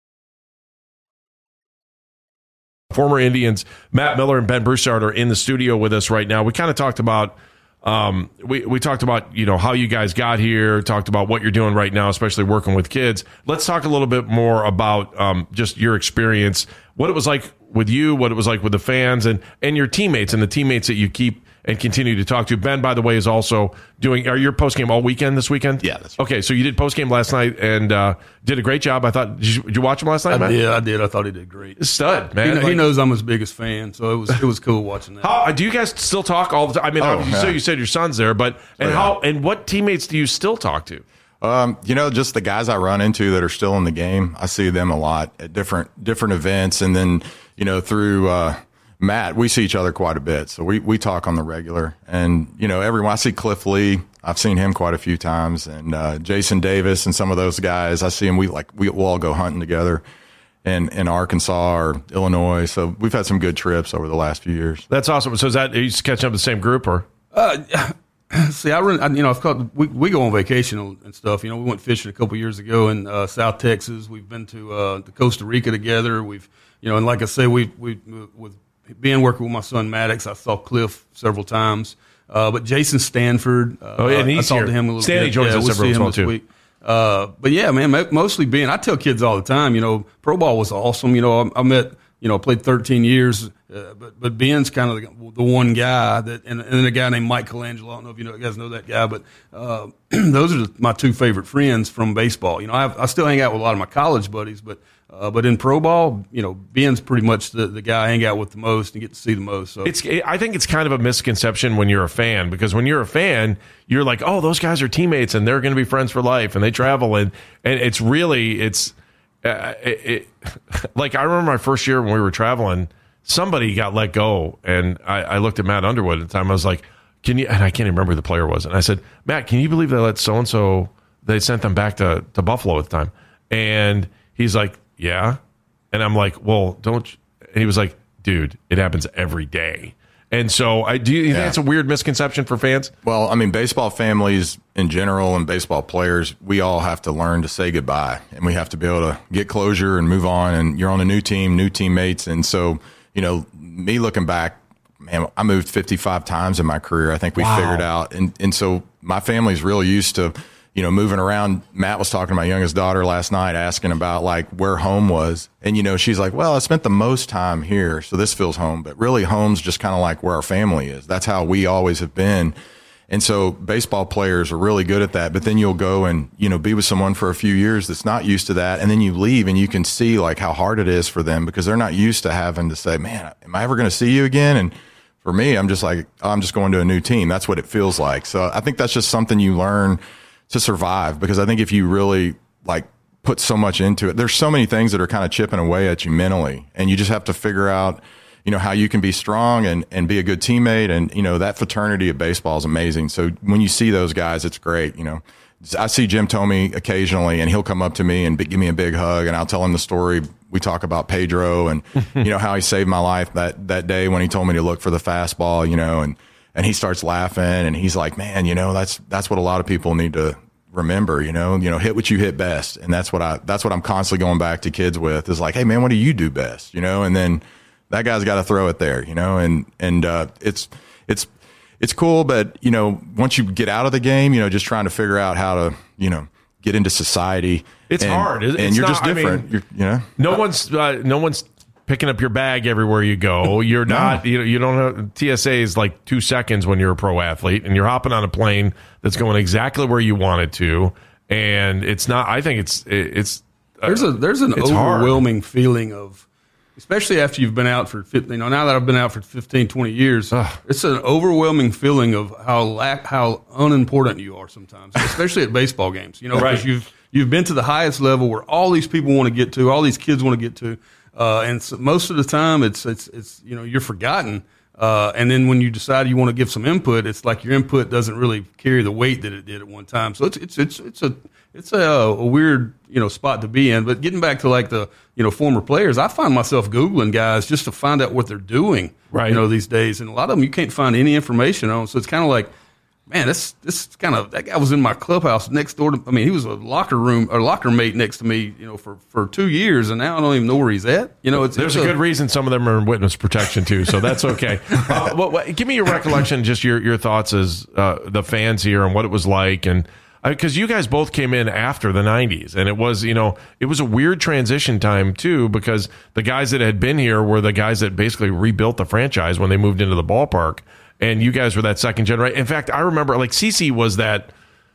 Former Indians Matt Miller and Ben Broussard are in the studio with us right now. We kind of talked about we talked about how you guys got here, talked about what you're doing right now, especially working with kids. Let's talk a little bit more about just your experience, what it was like with you, what it was like with the fans and your teammates and the teammates that you keep and continue to talk to. Ben, by the way, is also are you postgame all weekend this weekend? Yeah, that's right. Okay, so you did postgame last night and did a great job. I thought, did you watch him last night, man? I did. I thought he did great. Stud, man. He knows I'm his biggest fan, so it was cool watching that. Do you guys still talk all the time? I mean, so you said your son's there, but and what teammates do you still talk to? Just the guys I run into that are still in the game. I see them a lot at different events, and then through Matt, we see each other quite a bit, so we talk on the regular. And everyone, I see Cliff Lee. I've seen him quite a few times, and Jason Davis and some of those guys. I see them. We'll all go hunting together in Arkansas or Illinois. So we've had some good trips over the last few years. That's awesome. So are you catching up with the same group or? See, I've caught. We go on vacation and stuff. We went fishing a couple years ago in South Texas. We've been to Costa Rica together. We've and like I say, we with being working with my son Maddox, I saw Cliff several times. But Jason Stanford, and he's I talked here. to him a little Stanley bit. joins us every once in a while, too. But yeah, man, mostly I tell kids all the time, pro ball was awesome. I met, played 13 years, but Ben's kind of the one guy and a guy named Mike Colangelo. I don't know if you guys know that guy, but those are my two favorite friends from baseball. I still hang out with a lot of my college buddies, but in pro ball, Ben's pretty much the guy I hang out with the most and get to see the most. So I think it's kind of a misconception when you're a fan, because when you're a fan, you're like, oh, those guys are teammates and they're going to be friends for life and they travel and it's really like I remember my first year when we were traveling, somebody got let go and I looked at Matt Underwood at the time. I was like, and I can't even remember who the player was. And I said, Matt, can you believe they let so-and-so, they sent them back to Buffalo at the time? And he's like, yeah. And I'm like, well, don't. And he was like, dude, it happens every day. And so do you think it's a weird misconception for fans? Well, I mean, baseball families in general and baseball players, we all have to learn to say goodbye, and we have to be able to get closure and move on. And you're on a new team, new teammates. And so, me looking back, man, I moved 55 times in my career. I think we figured out. And so my family's real used to, moving around. Matt was talking to my youngest daughter last night, asking about like where home was. And, she's like, well, I spent the most time here, so this feels home. But really, home's just kind of like where our family is. That's how we always have been. And so baseball players are really good at that, but then you'll go and, you know, be with someone for a few years that's not used to that. And then you leave and you can see like how hard it is for them because they're not used to having to say, man, am I ever going to see you again? And for me, I'm just like, I'm just going to a new team. That's what it feels like. So I think that's just something you learn to survive, because I think if you really like put so much into it, there's so many things that are kind of chipping away at you mentally, and you just have to figure out, you know, how you can be strong and be a good teammate. And, you know, that fraternity of baseball is amazing. So when you see those guys, it's great. You know, I see Jim Thome occasionally, and he'll come up to me and give me a big hug, and I'll tell him the story. We talk about Pedro and, you know, how he saved my life that day when he told me to look for the fastball, you know, and he starts laughing and he's like, man, you know, that's what a lot of people need to remember, you know, hit what you hit best. And that's what I'm constantly going back to kids with, is like, hey man, what do you do best? You know, and then that guy's got to throw it there, you know, and it's cool. But, you know, once you get out of the game, you know, just trying to figure out how to, you know, get into society. It's hard. And you're just different. I mean, no one's picking up your bag everywhere you go. You're not, you don't have, TSA is like 2 seconds when you're a pro athlete, and you're hopping on a plane that's going exactly where you want it to. And it's not, I think it's there's an overwhelming feeling of, especially after you've been out for 15, now that I've been out for 15, 20 years, it's an overwhelming feeling of how unimportant you are sometimes, especially at baseball games, you know, because you've been to the highest level where all these people want to get to, all these kids want to get to. And so most of the time it's, you know, you're forgotten. And then when you decide you want to give some input, it's like your input doesn't really carry the weight that it did at one time. So it's a weird, you know, spot to be in. But getting back to like the, you know, former players, I find myself Googling guys just to find out what they're doing, you know, these days. And a lot of them you can't find any information on. So it's kind of like, man, this kind of, that guy was in my clubhouse next door to, I mean, he was a locker mate next to me, you know, for 2 years, and now I don't even know where he's at. You know, there's a good reason some of them are in witness protection too, so that's okay. Give me your recollection, just your thoughts as the fans here and what it was like, and because you guys both came in after the 90s, and it was, you know, it was a weird transition time too, because the guys that had been here were the guys that basically rebuilt the franchise when they moved into the ballpark. And you guys were that second generation. In fact, I remember like CeCe was that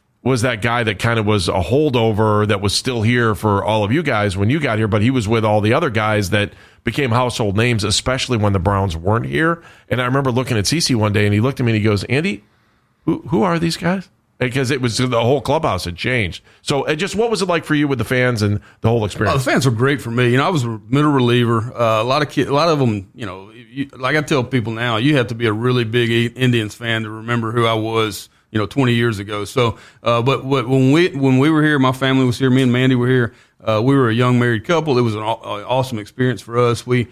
guy that kind of was a holdover that was still here for all of you guys when you got here, but he was with all the other guys that became household names, especially when the Browns weren't here. And I remember looking at CeCe one day, and he looked at me and he goes, "Andy, who are these guys?" Because it was the whole clubhouse had changed. So just what was it like for you with the fans and the whole experience? Oh, the fans were great for me. You know, I was a middle reliever. A lot of them, you know, like I tell people now, you have to be a really big Indians fan to remember who I was, you know, 20 years ago. So, but when we were here, my family was here, me and Mandy were here. We were a young married couple. It was an awesome experience for us. We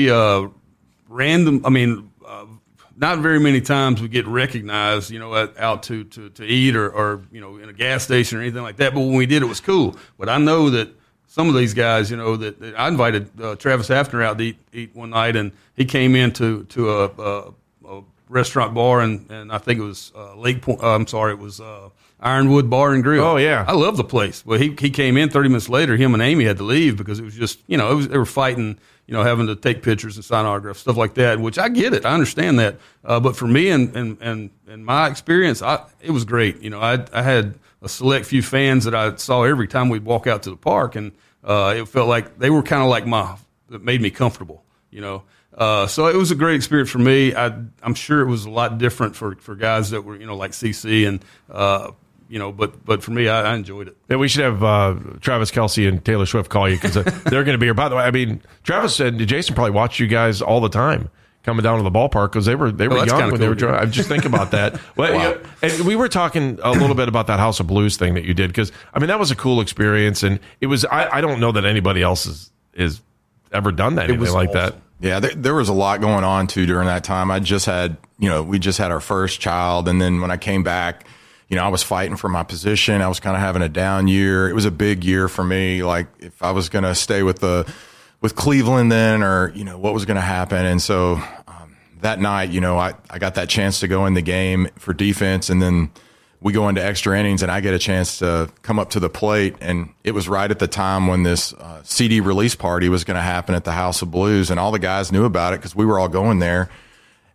not very many times we get recognized, you know, out to eat or, you know, in a gas station or anything like that. But when we did, it was cool. But I know that some of these guys, you know, that I invited Travis Hafner out to eat one night, and he came into a restaurant bar, and I think it was it was Ironwood Bar and Grill. Oh yeah, I love the place. Well, he came in 30 minutes later. Him and Amy had to leave because it was just, you know, they were fighting, you know, having to take pictures and sign autographs, stuff like that. Which I get it, I understand that. But for me and my experience, it was great. You know, I had a select few fans that I saw every time we'd walk out to the park, and it felt like they were kind of like that made me comfortable. You know. So it was a great experience for me. I'm sure it was a lot different for guys that were, you know, like CeCe and, you know, but for me, I enjoyed it. Yeah, we should have Travis Kelce and Taylor Swift call you because they're going to be here. By the way, I mean, Travis and Jason probably watched you guys all the time coming down to the ballpark because they were young when they were driving. I'm just thinking about that. Well, wow. And we were talking a little bit about that House of Blues thing that you did because, I mean, that was a cool experience. And it was, I don't know that anybody else is ever done that, anything like that. Yeah, there was a lot going on too during that time. We just had our first child, and then when I came back, you know, I was fighting for my position. I was kind of having a down year. It was a big year for me. Like if I was going to stay with Cleveland then, or, you know, what was going to happen. And so that night, you know, I got that chance to go in the game for defense, and then we go into extra innings, and I get a chance to come up to the plate. And it was right at the time when this CD release party was going to happen at the House of Blues, and all the guys knew about it because we were all going there.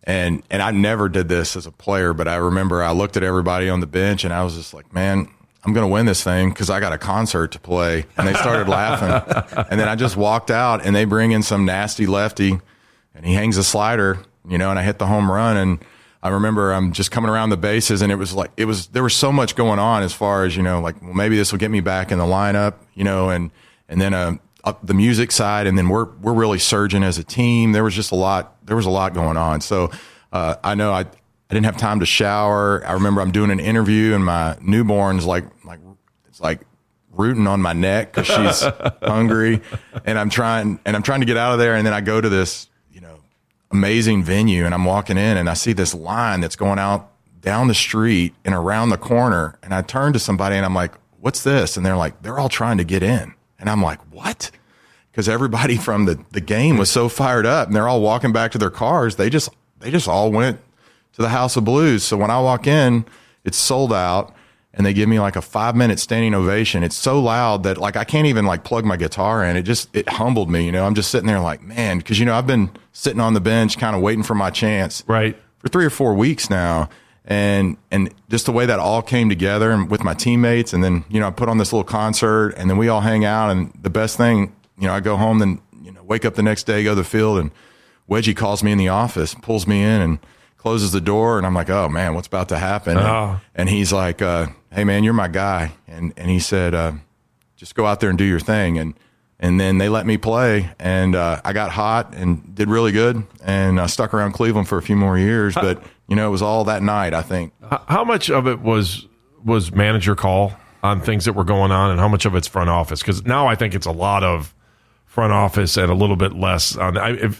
And I never did this as a player, but I remember I looked at everybody on the bench and I was just like, man, I'm going to win this thing because I got a concert to play. And they started laughing. And then I just walked out and they bring in some nasty lefty and he hangs a slider, and I hit the home run. And I remember I'm just coming around the bases and there was so much going on as far as, well, maybe this will get me back in the lineup, and then the music side. And then we're really surging as a team. There was a lot going on. So I know I didn't have time to shower. I remember I'm doing an interview and my newborn's it's like rooting on my neck because she's hungry, and I'm trying to get out of there. And then I go to this, amazing venue, and I'm walking in and I see this line that's going out down the street and around the corner. And I turn to somebody and I'm like, what's this? And they're like, they're all trying to get in. And I'm like, what? Because everybody from the game was so fired up and they're all walking back to their cars. They just all went to the House of Blues. So when I walk in, it's sold out and they give me like a 5-minute standing ovation. It's so loud that I can't even plug my guitar in. It humbled me. I'm just sitting there like, man, because, I've been sitting on the bench kind of waiting for my chance for 3 or 4 weeks now. And just the way that all came together and with my teammates. And then, I put on this little concert and then we all hang out. And the best thing, I go home, then, wake up the next day, go to the field, and Wedgie calls me in the office, pulls me in and closes the door. And I'm like, oh man, what's about to happen? Oh. And he's like, hey man, you're my guy. And he said, just go out there and do your thing. And then they let me play, and I got hot and did really good, and I stuck around Cleveland for a few more years. But it was all that night, I think. How much of it was manager call on things that were going on, and how much of it's front office? Because now I think it's a lot of front office and a little bit less on.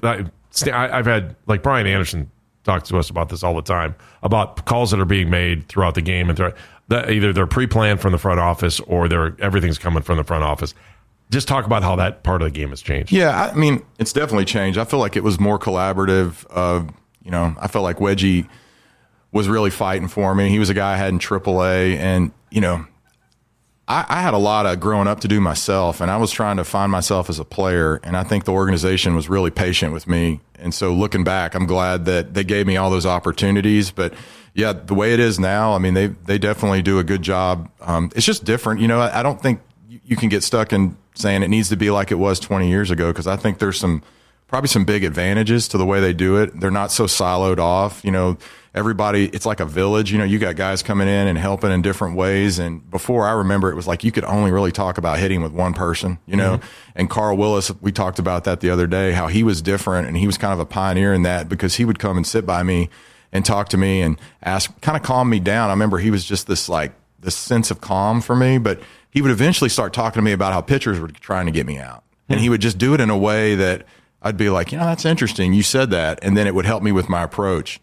I've had Brian Anderson talk to us about this all the time, about calls that are being made throughout the game, and that either they're pre-planned from the front office or everything's coming from the front office. Just talk about how that part of the game has changed. Yeah, I mean, it's definitely changed. I feel like it was more collaborative. I felt like Wedgie was really fighting for me. He was a guy I had in AAA, and I had a lot of growing up to do myself, and I was trying to find myself as a player, and I think the organization was really patient with me. And so looking back, I'm glad that they gave me all those opportunities. But yeah, the way it is now, I mean, they definitely do a good job. It's just different. I don't think you can get stuck in saying it needs to be like it was 20 years ago, because I think there's probably some big advantages to the way they do it. They're not so siloed off. Everybody, it's like a village. You got guys coming in and helping in different ways. And before, I remember it was like you could only really talk about hitting with one person, Mm-hmm. And Carl Willis, we talked about that the other day, how he was different, and he was kind of a pioneer in that, because he would come and sit by me and talk to me and kind of calm me down. I remember he was just this sense of calm for me, but he would eventually start talking to me about how pitchers were trying to get me out. And he would just do it in a way that I'd be like, that's interesting. You said that. And then it would help me with my approach.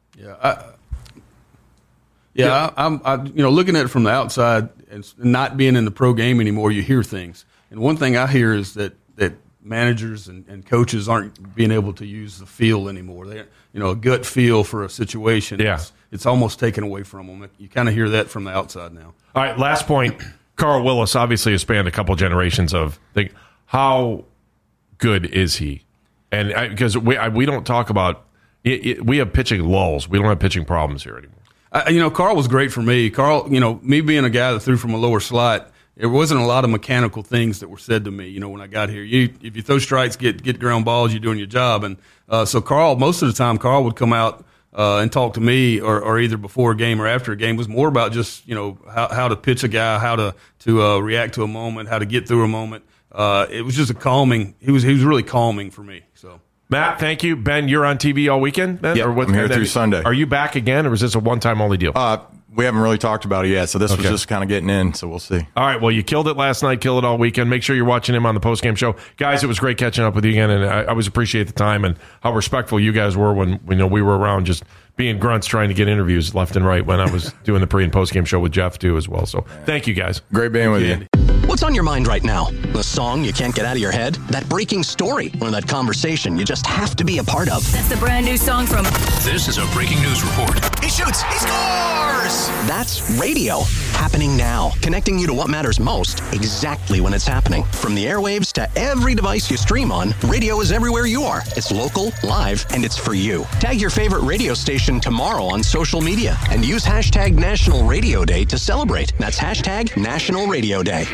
I'm looking at it from the outside and not being in the pro game anymore, you hear things. And one thing I hear is that managers and coaches aren't being able to use the feel anymore. A gut feel for a situation. Yeah. It's almost taken away from them. You kind of hear that from the outside now. All right, last point. Carl Willis obviously has spanned a couple generations of things. How good is he? And because we don't talk about we have pitching lulls. We don't have pitching problems here anymore. Carl was great for me. Carl, me being a guy that threw from a lower slot, there wasn't a lot of mechanical things that were said to me, when I got here. If you throw strikes, get ground balls, you're doing your job. And so Carl, most of the time, Carl would come out and talk to me, or either before a game or after a game. It was more about just, how to pitch a guy, how to react to a moment, how to get through a moment. It was just he was really calming for me. So. Matt, thank you. Ben, you're on TV all weekend, Ben? Yeah, I'm here through Sunday. Are you back again, or is this a one-time only deal? We haven't really talked about it yet, so this was just kind of getting in, so we'll see. All right, well, you killed it last night, killed it all weekend. Make sure you're watching him on the postgame show. Guys, it was great catching up with you again, and I always appreciate the time and how respectful you guys were when we were around just being grunts trying to get interviews left and right when I was doing the pre- and postgame show with Jeff, too, as well. So thank you, guys. Great being with you. What's on your mind right now? The song you can't get out of your head? That breaking story? Or that conversation you just have to be a part of? That's the brand new song from... This is a breaking news report. He shoots. He scores! That's radio. Happening now. Connecting you to what matters most exactly when it's happening. From the airwaves to every device you stream on, radio is everywhere you are. It's local, live, and it's for you. Tag your favorite radio station tomorrow on social media and use hashtag National Radio Day to celebrate. That's hashtag National Radio Day.